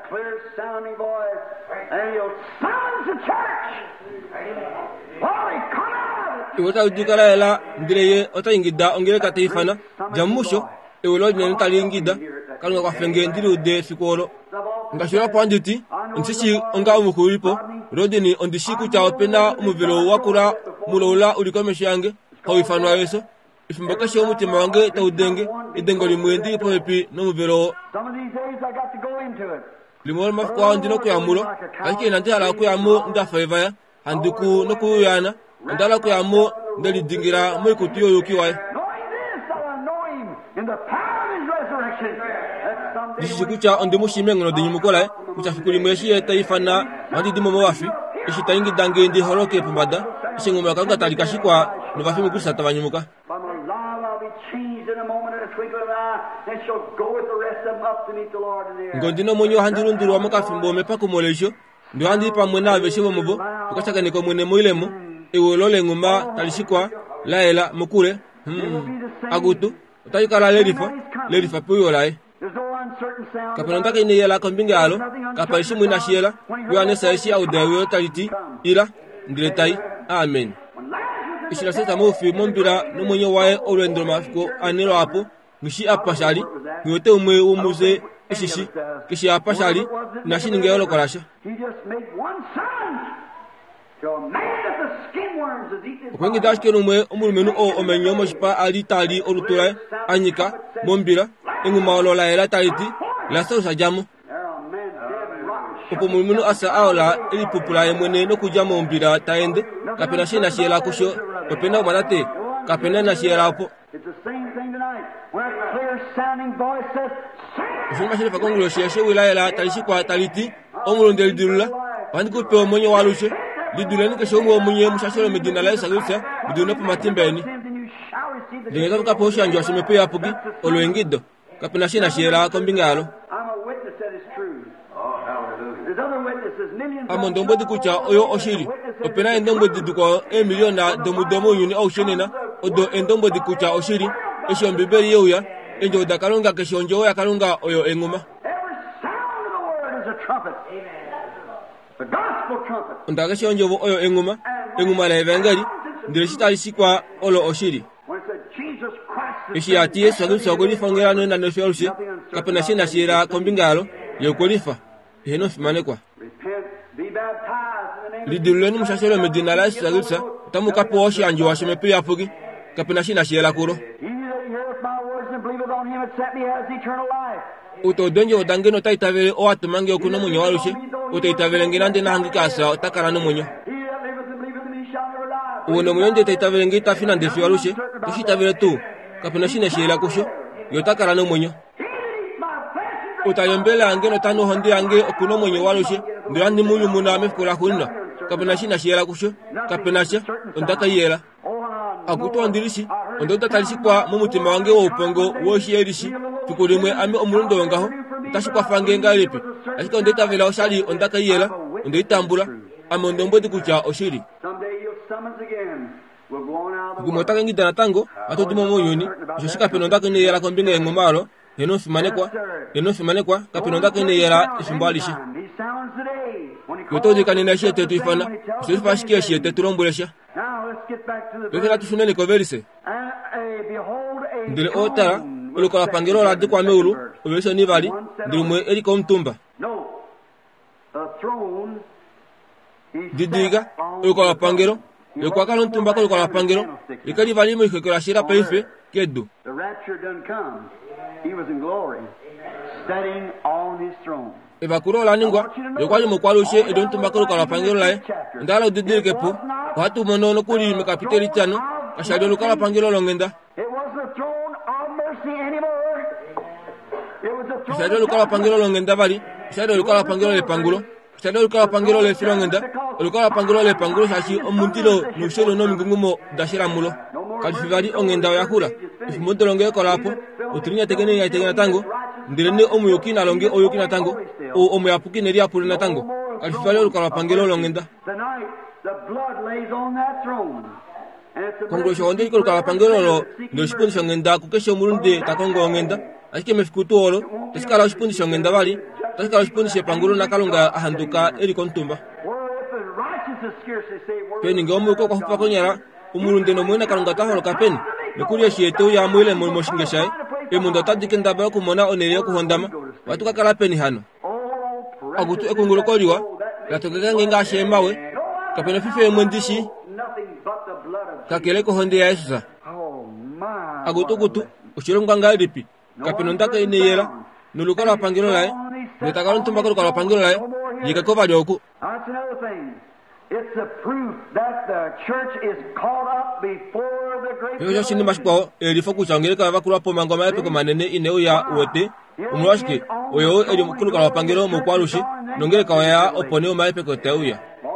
S1: iwota udikala ela ndireye ota ingida ongere kateifana jamusho ewolo ne ntalingida kalunga kwa fenge ndiri ude fikoro ngashira panditi nsisi onga umukulipo rodini ondishiku cha openda umuviro wakura mulola ulikomesha yange hawifanwa yeso ifumbaka sho mutima wange tawudenge idengo limwendi poepi no muviro limol mafko ndino kuyamulo akike nandi ala kuyamu ndafayvaya handuku no kuyana ndala kuyamu ndali dingira moy kutiyo yokiwaye Dishikucha ondemu shimengo de nyumukola kucha fikuli mweshi eta ifana mandi dimo mawafi ishitaingi dange ndi horoke pambada ishingoma kanga talikashikwa no bafi mukusa tabanyumuka ngondino monyo handiru nduru amaka fimbo mepa kumolesho ndo handi pamwe na beshibo mubo ukachaka niko mwene moilemo ewolole ngumba talishikwa laela mukule hmm. agutu utayikala lerifa lerifa puyolae kapanonta kine yela kombinga alo kapaishi mwina shiela yuane saishi au dewe taliti ila ndiretai amen ishila seta mofi mombira no mwenye wae olwendo mafiko anelo apo ngishi apashali nyote umwe umuze ishishi kishi apashali nashi ningeyolo kolasha Kwengi dashke numwe umulumenu o omenyo moshipa ali tali olutura anyika mombira inguma olola ela taliti la sosa jamu opo mulumenu asa aola ili pupula emwene no kuja mombira taende kapena shina shiela kusho opena manate kapena na shiela opo Ifuma shile fakongulo sheshe wilaya talishikwa taliti omulondeli dilula wandi kupe omonye walushe liduleni ke shomo munye mushasholo medina la sagulse biduna pa matimbeni dinga ka posha njo semepe yapugi oloengido kapena shina shera kombingalo amondo mbodi kucha oyo oshiri opena endombo diduko e million na domu domu yuni o shenena odo endombo dikucha oshiri esho mbiberi yoya enjo dakalunga ke shonjo ya kalunga oyo enguma
S2: The gospel trumpet.
S1: Ndaka shonjo oyo enguma enguma la evangeli ndilishita isikwa olo oshiri
S2: When it said Jesus Christ is
S1: ishi ati Yesu agusa ogoli fangera no na no fiolse kapena shina shira kombingalo yokolifa heno fimane kwa
S2: repent, be baptized in the name of
S1: liduleni mushasholo medina la Yesu agusa tamuka poshi anjo washime pia pugi kapena shina shira kuro
S2: He that heareth my words and believeth on him that sent me has eternal life.
S1: uto donjo odangeno taitavele o atumange okuno munyo walushe uto itavele nginande na hangikasa takara no munyo
S2: He that liveth and believeth in me shall never die.
S1: uone mwenye taitavele ngita fina ndefi walushe tushitavele tu kapena shine shela kusho yotakara no mwenye utayembele ange no tano honde ange okuno mwenye walushe ndirandi munyu muna mefukula hunna kapena shina shela kusho kapena sha ondaka yela akuto andirishi ondota talishi kwa mumutima wange wo upongo wo shiyerishi tukulimwe ame omurundo ngaho tashikwa fange ngalipi ashika ondeta vela oshali ondaka yela ondeitambula ame ondombo dikucha oshiri kumotaka ngidana tango atodimo moyoni joshika penonda kene yela kombinga engomaro yeno fimanekwa yeno fimanekwa kapinonda kene yela ifimbalisha yotoje kanena shete tuifana sifa shikia shete tulombulesha yotela tufunene koverise ndile otara ulukola pangelo la dikwa meulu ubesho nivali ndilumwe eliko mtumba didiga ulukola pangelo yokwa kalo mtumba ko ulukola pangelo ikali vali mu ikekela shira peife kedu
S2: he was in glory standing on his throne.
S1: Evakuro la ningwa yokwa mu kwalushe edo mtumba ko ulukola pangelo lae ndalo didige po watu monono kuli mekapiteli tano ashado ulukola pangelo longenda
S2: It was the throne of mercy anymore. It was the throne.
S1: ashado ulukola pangelo longenda bali ashado ulukola pangelo le pangulo ashado ulukola pangelo le filongenda ulukola pangelo le pangulo shashi omuntilo nushelo no mingungumo dashira mulo kalifivali ongenda yakula ifumonto longe ko lapo utrinya tegene ya tegena tango ndirene omu yokina longe oyokina tango o omu yapuki neri apule na tango kalifivali ulukola pangelo longenda
S2: Tonight the blood lays on that throne.
S1: Kongresho onde ko kala pangelo lo ndo shipundi shongenda kukesho mulunde takongo ngenda ashike mefikutu olo tsikala shipundi shongenda bali tsikala shipundi she pangulo nakalunga ahanduka eri kontumba peni ngomu ko ko fa konyara umulunde no mwena kalunga taholo kapeni nekuri sheto ya mwile mo moshingesha e mundo tadikenda ba ko mona onere ko hondama watu kakala peni hano agutu ekungulo koliwa latokega ngenga shemawe kapena fife mwendishi kakele ko honde ya Yesusa agutu gutu ushirongwa ngalipi kapinonda ka ine yela nulukola pangiro lae netakalo ntumba ko kola pangiro lae yikako valyoku.
S2: That's another thing. It's a proof that the church is caught up before the great
S1: yo shini mashpo elifo kuchangere ka bakuru po mangoma yape ko manene ine uya wote umwashike oyo eli mukulu kola pangiro mu kwalushi nongere ka ya opone o maipe ko teuya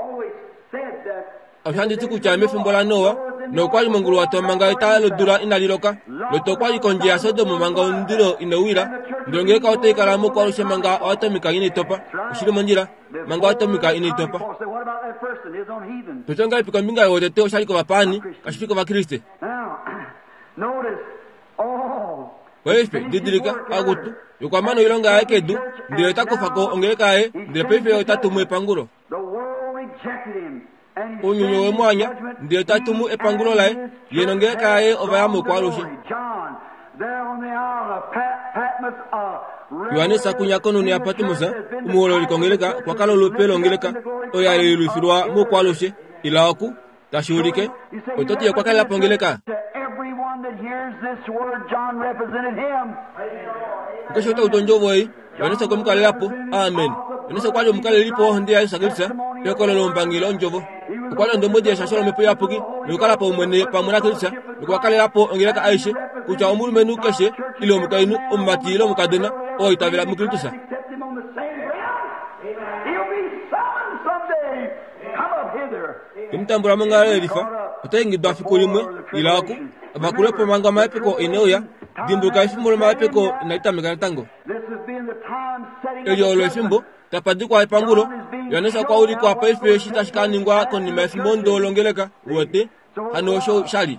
S1: Oshandi tiku cha mefumbola noa no kwali mongulu watomanga italo dura inaliloka lo tokwali konje ya sodo mumanga ndiro inawira ndonge ka ote kala mo kwalo shemanga atomika ini topa ushiri monjira manga atomika ini topa tutonga ipika minga yote teo shali ko bapani kashifika ba Kristo
S2: notice oh
S1: wefe didirika agutu yokwa mano ilonga yake du ndire takofako ongeleka e ndire pefe yo tatumwe pangulo
S2: the world rejected him.
S1: Unyunyo we mwanya ndiye tatumu epangulo lae yenonge kae obayamu kwalushi Yohane sakunya kono ni apatumusa umuholo likongeleka kwa kalo lupelo ongeleka oya ilufirwa mu kwalushi ilaku tashurike ototi kwa kala pongeleka Kashota utonjo boy Yohane sakumka lapo amen Yohane kwali mukale lipo ndiye ayisagilisa yokolo lombangilo njovo kwala ndombo je shasholo mepo yapuki nukala pa umene pa mwana kilisa nukwakale lapo ongeleka aishe kucha umuru menu keshe ilo mukainu ummati ilo mukadena o itavela mukilitusa imtambura mongale elifa otengi dafiko limwe ilaku abakulepo manga maepeko ineoya dimbuka ifimbo maepeko inaitamika tango elio lo ifimbo tapadikwa ipangulo yanesa kwa uli kwa paife shita shikani ngwa koni mefimbo ndo longeleka wote hano sho shali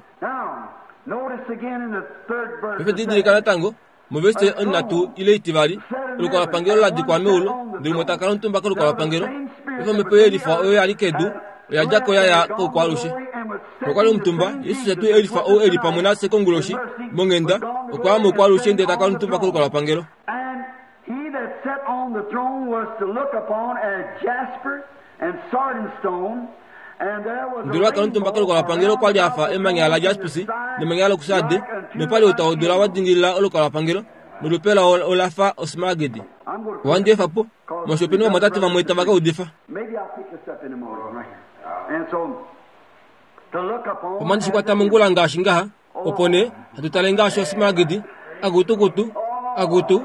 S1: pepe didirika na tango muveste onnatu ile itivali uliko la pangelo la dikwa meulo ndimo takalo ntumba ko la pangelo pepe mepe elifa o ya likedu ya jako ya ya ko kwa lushi ko kwa mtumba yesu setu elifa o elipa mona sekonguloshi mongenda kwa mo kwa lushi ndeta takalo ntumba ko la pangelo
S2: that sat on the throne was to look upon as jasper and sardine stone, and there was
S1: ndira kantu mbakalo kwa pangelo kwa jafa emanya la jaspusi ne manyalo kusade ne pale utawdira wadingila olo kwa pangelo nulupela olafa osmagedi wande fapo mosopeno matati va moita baka udifa
S2: maybe I'll pick this up in a moment right and so
S1: Pamandi sikwata mungula ngashi ngaha opone hatutalenga sho simagidi agutu gutu agutu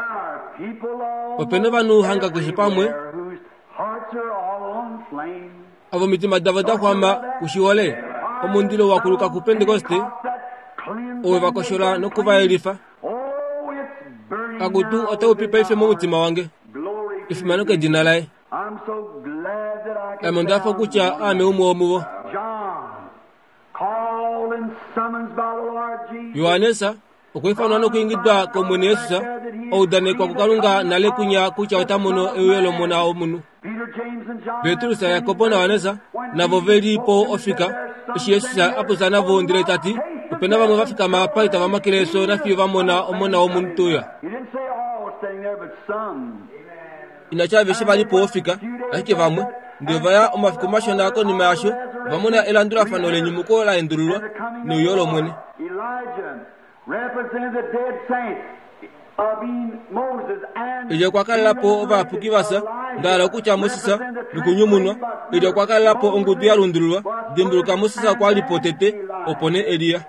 S1: opene vanu hanga kushipamwe avo mitima davada kwamba kushiwale omundilo wakuluka ku Pentecoste owe vakoshora nokuva elifa agutu otaupipa ife mu mutima wange ifimanoke dina lae amondafo kucha ame umo omuvo Yohanesa okwefana no kuingidwa ko mwene Yesu oudane kwa kukalunga nale kunya kucha otamono eyelo mona omunu Petro sa Yakobo na Yohanesa na voveli po ofika ishi Yesu apusana vo ndire tati upena vamwe vafika mapaita vamakileso na fio vamona omona omunu toya inachave shivali po ofika ahike vamwe ndio vaya omafiko mashona ko nyuma yasho vamona elandura fano le nyimuko la endurulwa ni yolo mwene Iyo kwa kala po ova pukivasa ndala kucha Mosisa nikunyumunwa iyo kwa kala po ongudu ya lundulwa dimbuluka Mosisa kwa lipotete opone Elia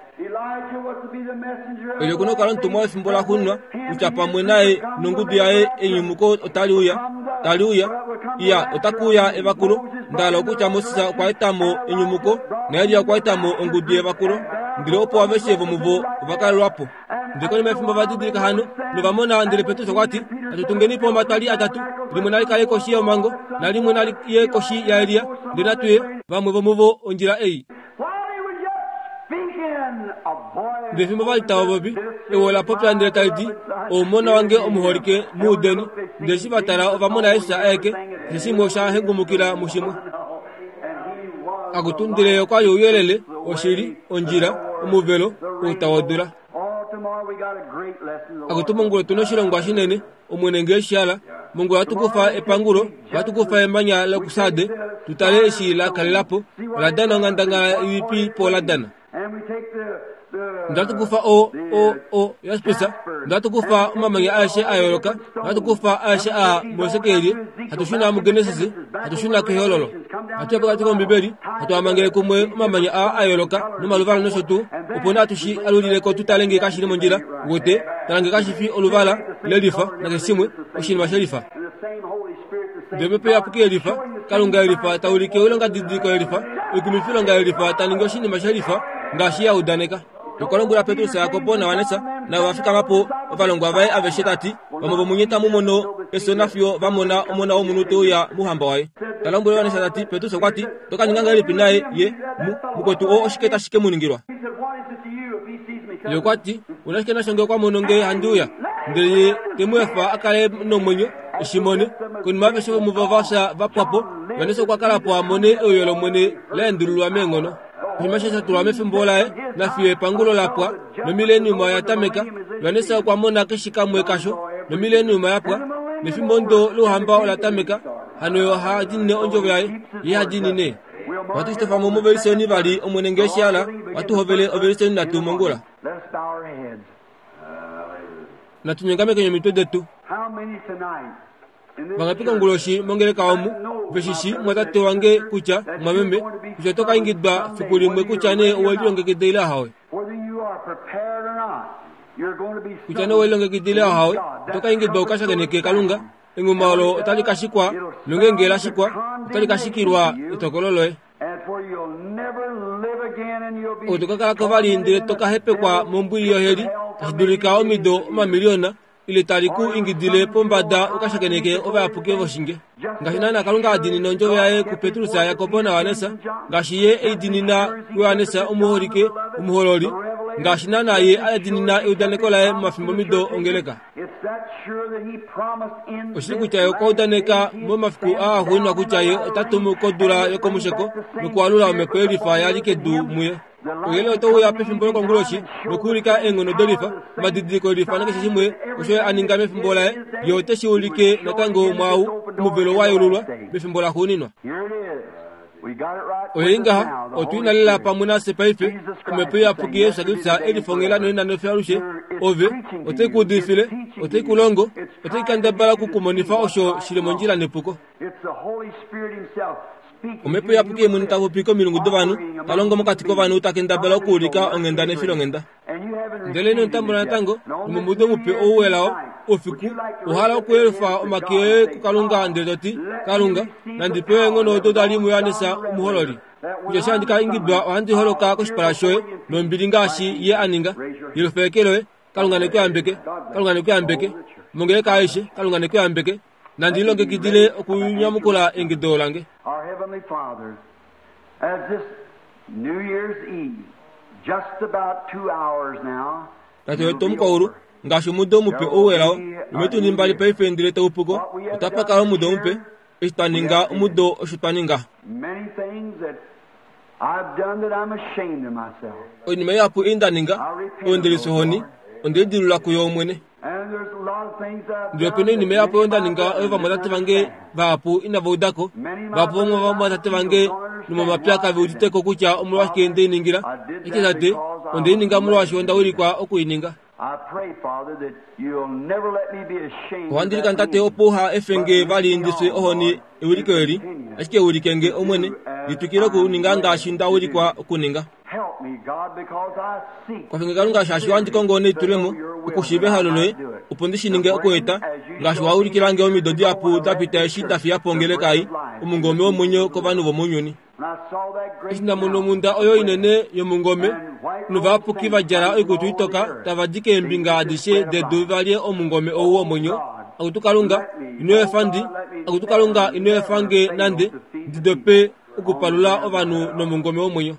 S1: iyo kuno kala ntumwa fimbola hunwa uchapa mwenae nungudu yae enyumuko otaliuya taliuya iya otakuya evakuro ndala kucha Mosisa kwa etamo enyumuko na Elia kwa etamo ongudu evakuro ndilo po aveshevo muvo vakalwapo ndiko nimefimba vadidika hano nivamona ndile Petro kwati atutungeni po matali atatu limunali kale koshi ya mango na limunali ye koshi ya Elia ndinatuye vamwe vomuvo onjira ei ndefimba valitawa bobi ewola popya ndile talidi omona wange omuholike muudeni ndeshivatala ovamona Yesu aeke zisimo sha hengumukila mushimwe agutundile kwa yoyelele oshiri onjira omuvelo utawadura agutuma ngulo tunoshilongwa shinene omwenenge eshala mungu atukufa epangulo atukufa emanya la kusade tutale eshila kalilapo la dana ngandanga ipi po la dana ndatukufa o o o yaspesa ndatukufa mamanya ashe ayoloka ndatukufa ashe a mosekeli hatushina mu Genesis hatushina kehololo ateka atiko mbibeli atwamangele kumwe mamanya a ayoloka no maluvala no shotu opona tushi alulile ko tutalenge kashini monjira wote talange kashifi oluvala lelifa na kesimwe oshini mashalifa debe pe apuke elifa kalunga elifa taulike ulanga didiko elifa ikumifilo nga elifa taningo shini mashalifa ngashi ya udaneka Tukolongula Petro sa Yakobo na Yohanesa na wafika mapo valongwa vae aveshetati vamwe munyeta mumono esonafio vamona omona omunuto ya muhamba wae talongula Yohanesa tati Petro sa kwati toka nyinganga lipi naye ye mukwetu o oshiketa shike muningirwa yo kwati unashikena shonge kwa mononge handuya ndeye temwefa akale no monyo shimone kun mave shebo muvavasha vapwapo Yohanesa kwa kala po amone oyolo mwene lendulwa mengono Himasha tulame fimbola na fie pangulo lapwa no milenium ya tameka Yohanesa kwa mona keshika mwekasho no milenium ya pwa ne fimbondo lo hamba la tameka hano ha dinne onjo yae ya dinine watu stofa momo veriseni bali omwenenge shala watu hovele overiseni na tumongola na tunyangame kwenye mitode tu Bangapika nguloshi mongele kaomu veshishi mwatate wange kucha mwamembe kushatoka ingidba fikuli mwe kuchane uwelonge kidila hawe kuchane uwelonge kidila hawe toka ingidba ukasha geneke kalunga ingumalo utali kashikwa lungenge la shikwa utali kashikirwa itokololoe utoka kala kovali ndire toka hepe kwa mombuli yoheri kashidulika omido mamiliona ile tariku ingidile pombada ukashakeneke ova apuke voshinge ngashinana kalunga adini nonjo yae ku Petro sa Yakobo na Yohanesa ngashiye edinina Yohanesa umuhorike umuhorori ngashinana ye adinina eudanekola ye mafimbo mido ongeleka oshiku chayo ko udaneka mo mafiku a hunwa kuchaye tatumu kodura yokomusheko nukwalula omekweli fa yalike du muye oyele oto ya pefimbo ko nguloshi nokulika engono dolifa madidi ko lifa nake shimwe osho aningame fimbola yote shiulike natango mwau muvelo wayo lulwa befimbola huninwa oyenga otwina lela pamuna sepaife umepeya pukie sagitsa elifongela no nando farushe ove ote kudifile ote kulongo ote kandabala kukumonifa osho shilemonjira nepuko omepo yapuke mun tawo piko milungu vanu talongo mokati ko vanu takenda bela kulika ongenda ne filongenda ndele no tambula tango mumudo mupe owelao ofiku ohala ko elfa omakie ku kalunga ndedoti kalunga nandipe ngono to dali muyanisa muhololi kuja shandika ingibwa andi holoka ko spirashoe no mbilingashi ye aninga yilofekelo kalunga ne kwambeke kalunga ne kwambeke munge kaishe kalunga ne kwambeke nandilonge kidile okunyamukula engidolange.
S2: Our Heavenly Father, as this New Year's Eve, just about two hours now,
S1: tato tom kouru ngashu mudo mupe owelao metu nimbali pe fendile to upugo utapaka mudo mupe istaninga mudo osutaninga.
S2: Many things that I've done that I'm ashamed of myself.
S1: Oni meyapu indaninga ondili sohoni ondedilula kuyomwene.
S2: And there's a lot of things I've
S1: ndio pene ni meyapu indaninga eva matatu vange vapu inavodako vapu ngwa matatu vange numo mapyaka vyudite kokucha omulwashike ndi ningira ikizate onde ninga mulwashi onda uri kwa okuininga.
S2: I pray, Father, that you'll never let me be ashamed.
S1: Wandiri kantate opoha efenge vali indiswe ohoni ewurikeri ashike urikenge omwene litukira ku ninga ngashinda uri kwa okuninga.
S2: Help me, God, because I seek.
S1: Kwa finga kalunga shashi wandi kongone turemo ukushibe haloloe upondishi ninga okueta ngashi wa urikirange omidodi apu tapita shita fia pongele kai umungome omunyo ko vanu bomunyoni. Isina muno munda oyo inene yo mungome nuva pukiva jara oyo tuitoka tavadike mbinga adishe de duvalie o mungome owo monyo akutukalunga inoe fandi akutukalunga inoe fange nande didope ukupalula ovanu no mungome omonyo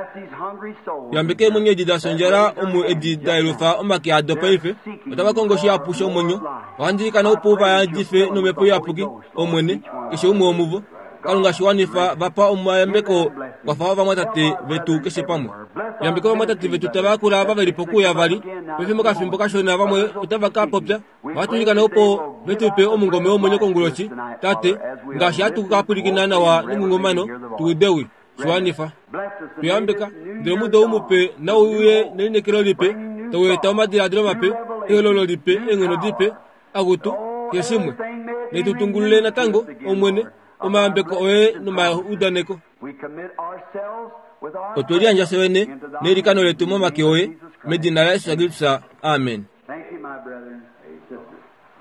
S1: yambeke munye dida sonjara omu edida ilufa omaki adopa ife otaba kongoshi apusho omonyo wandi kana upuva ya jife no mepo yapuki omwene kisho umu omuvo kalunga shiwanifa vapa omwayambeko wafa vamatati vetu keshe pamwe yambeko vamatati vetu tabakula vavelipoku ya vali vefimo kafimbo kashona vamwe utava kapopya watulika na upo vetu pe omungome omonyo kongulochi tate ngashi atuku kapulikinana wa ningungomano tuudewi shiwanifa tuyambeka ndiro mudo umupe na uye nelinekelo lipe tawe taumadira dilo mape elolo lipe engeno dipe agutu kesimwe netutungulule na tango omwene omambeko oe numa udaneko otweli anja sewene nerikano letu moma kioe medina la Yesu agilsa amen.
S2: Thank you, my brethren and sisters.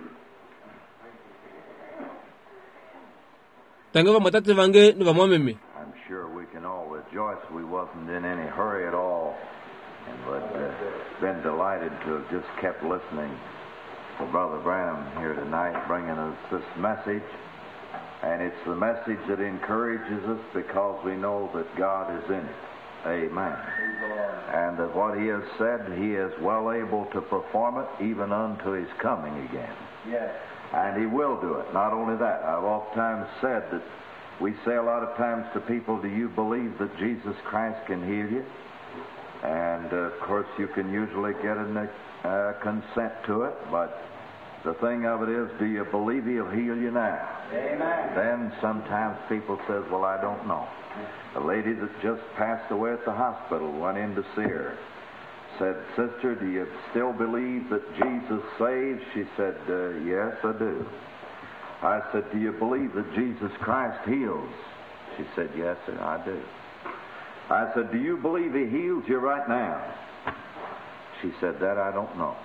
S1: Tangeva matatu vange nuva mwameme.
S3: I'm sure we can all rejoice we wasn't in any hurry at all and would uh, been delighted to have just kept listening to Brother Branham here tonight bringing us this message. And it's the message that encourages us because we know that God is in it. Amen. And that what He has said, He is well able to perform it even unto His coming again.
S2: Yes.
S3: And He will do it. Not only that, I've oftentimes said that we say a lot of times to people, do you believe that Jesus Christ can heal you? And uh, of course you can usually get a uh, consent to it, but the thing of it is, do you believe He'll heal you now?
S2: Amen.
S3: Then sometimes people says, well, I don't know. A lady that just passed away at the hospital went in to see her. Said, sister, do you still believe that Jesus saves? She said, uh, yes, I do. I said, do you believe that Jesus Christ heals? She said, yes, sir, I do. I said, do you believe He heals you right now? She said, that I don't know.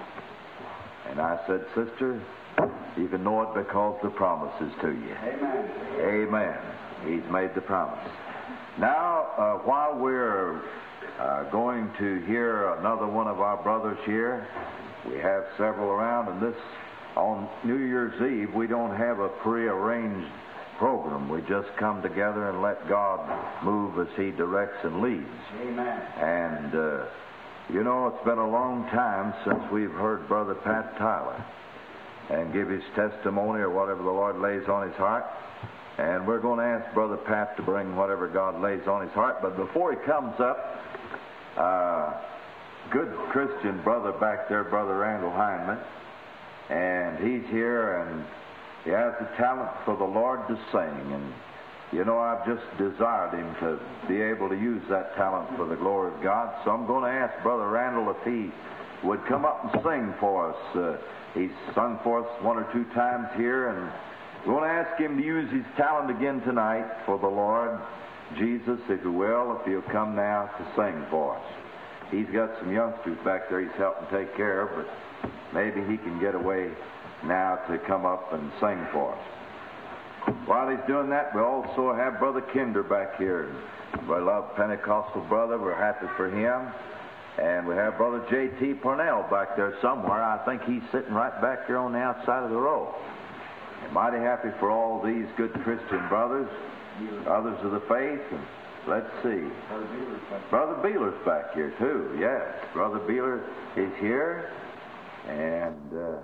S3: And I said, sister, you can know it because the promise is to you.
S2: Amen.
S3: Amen. He's made the promise. Now, uh, while we're uh, going to hear another one of our brothers here, we have several around, and this, on New Year's Eve, we don't have a prearranged program. We just come together and let God move as He directs and leads.
S2: Amen.
S3: And, uh, you know, it's been a long time since we've heard Brother Pat Tyler and give his testimony or whatever the Lord lays on his heart. And we're going to ask Brother Pat to bring whatever God lays on his heart. But before he comes up, uh, good Christian brother back there, Brother Randall Hindman, and he's here and he has the talent for the Lord to sing. And, you know, I've just desired him to be able to use that talent for the glory of God. So I'm going to ask Brother Randall if he would come up and sing for us. Uh, he's sung for us one or two times here, and We want to ask him to use his talent again tonight for the Lord Jesus, if you will, if he'll come now to sing for us. He's got some youngsters back there he's helping take care of, but maybe he can get away now to come up and sing for us. While he's doing that, we also have Brother Kinder back here. We love Pentecostal brother. We're happy for him. And we have Brother J T Parnell back there somewhere. I think he's sitting right back there on the outside of the row. I'm mighty happy for all these good Christian brothers, others of the faith. And let's see. Brother Beeler's back here, too. Yes, Brother Beeler is here. And uh,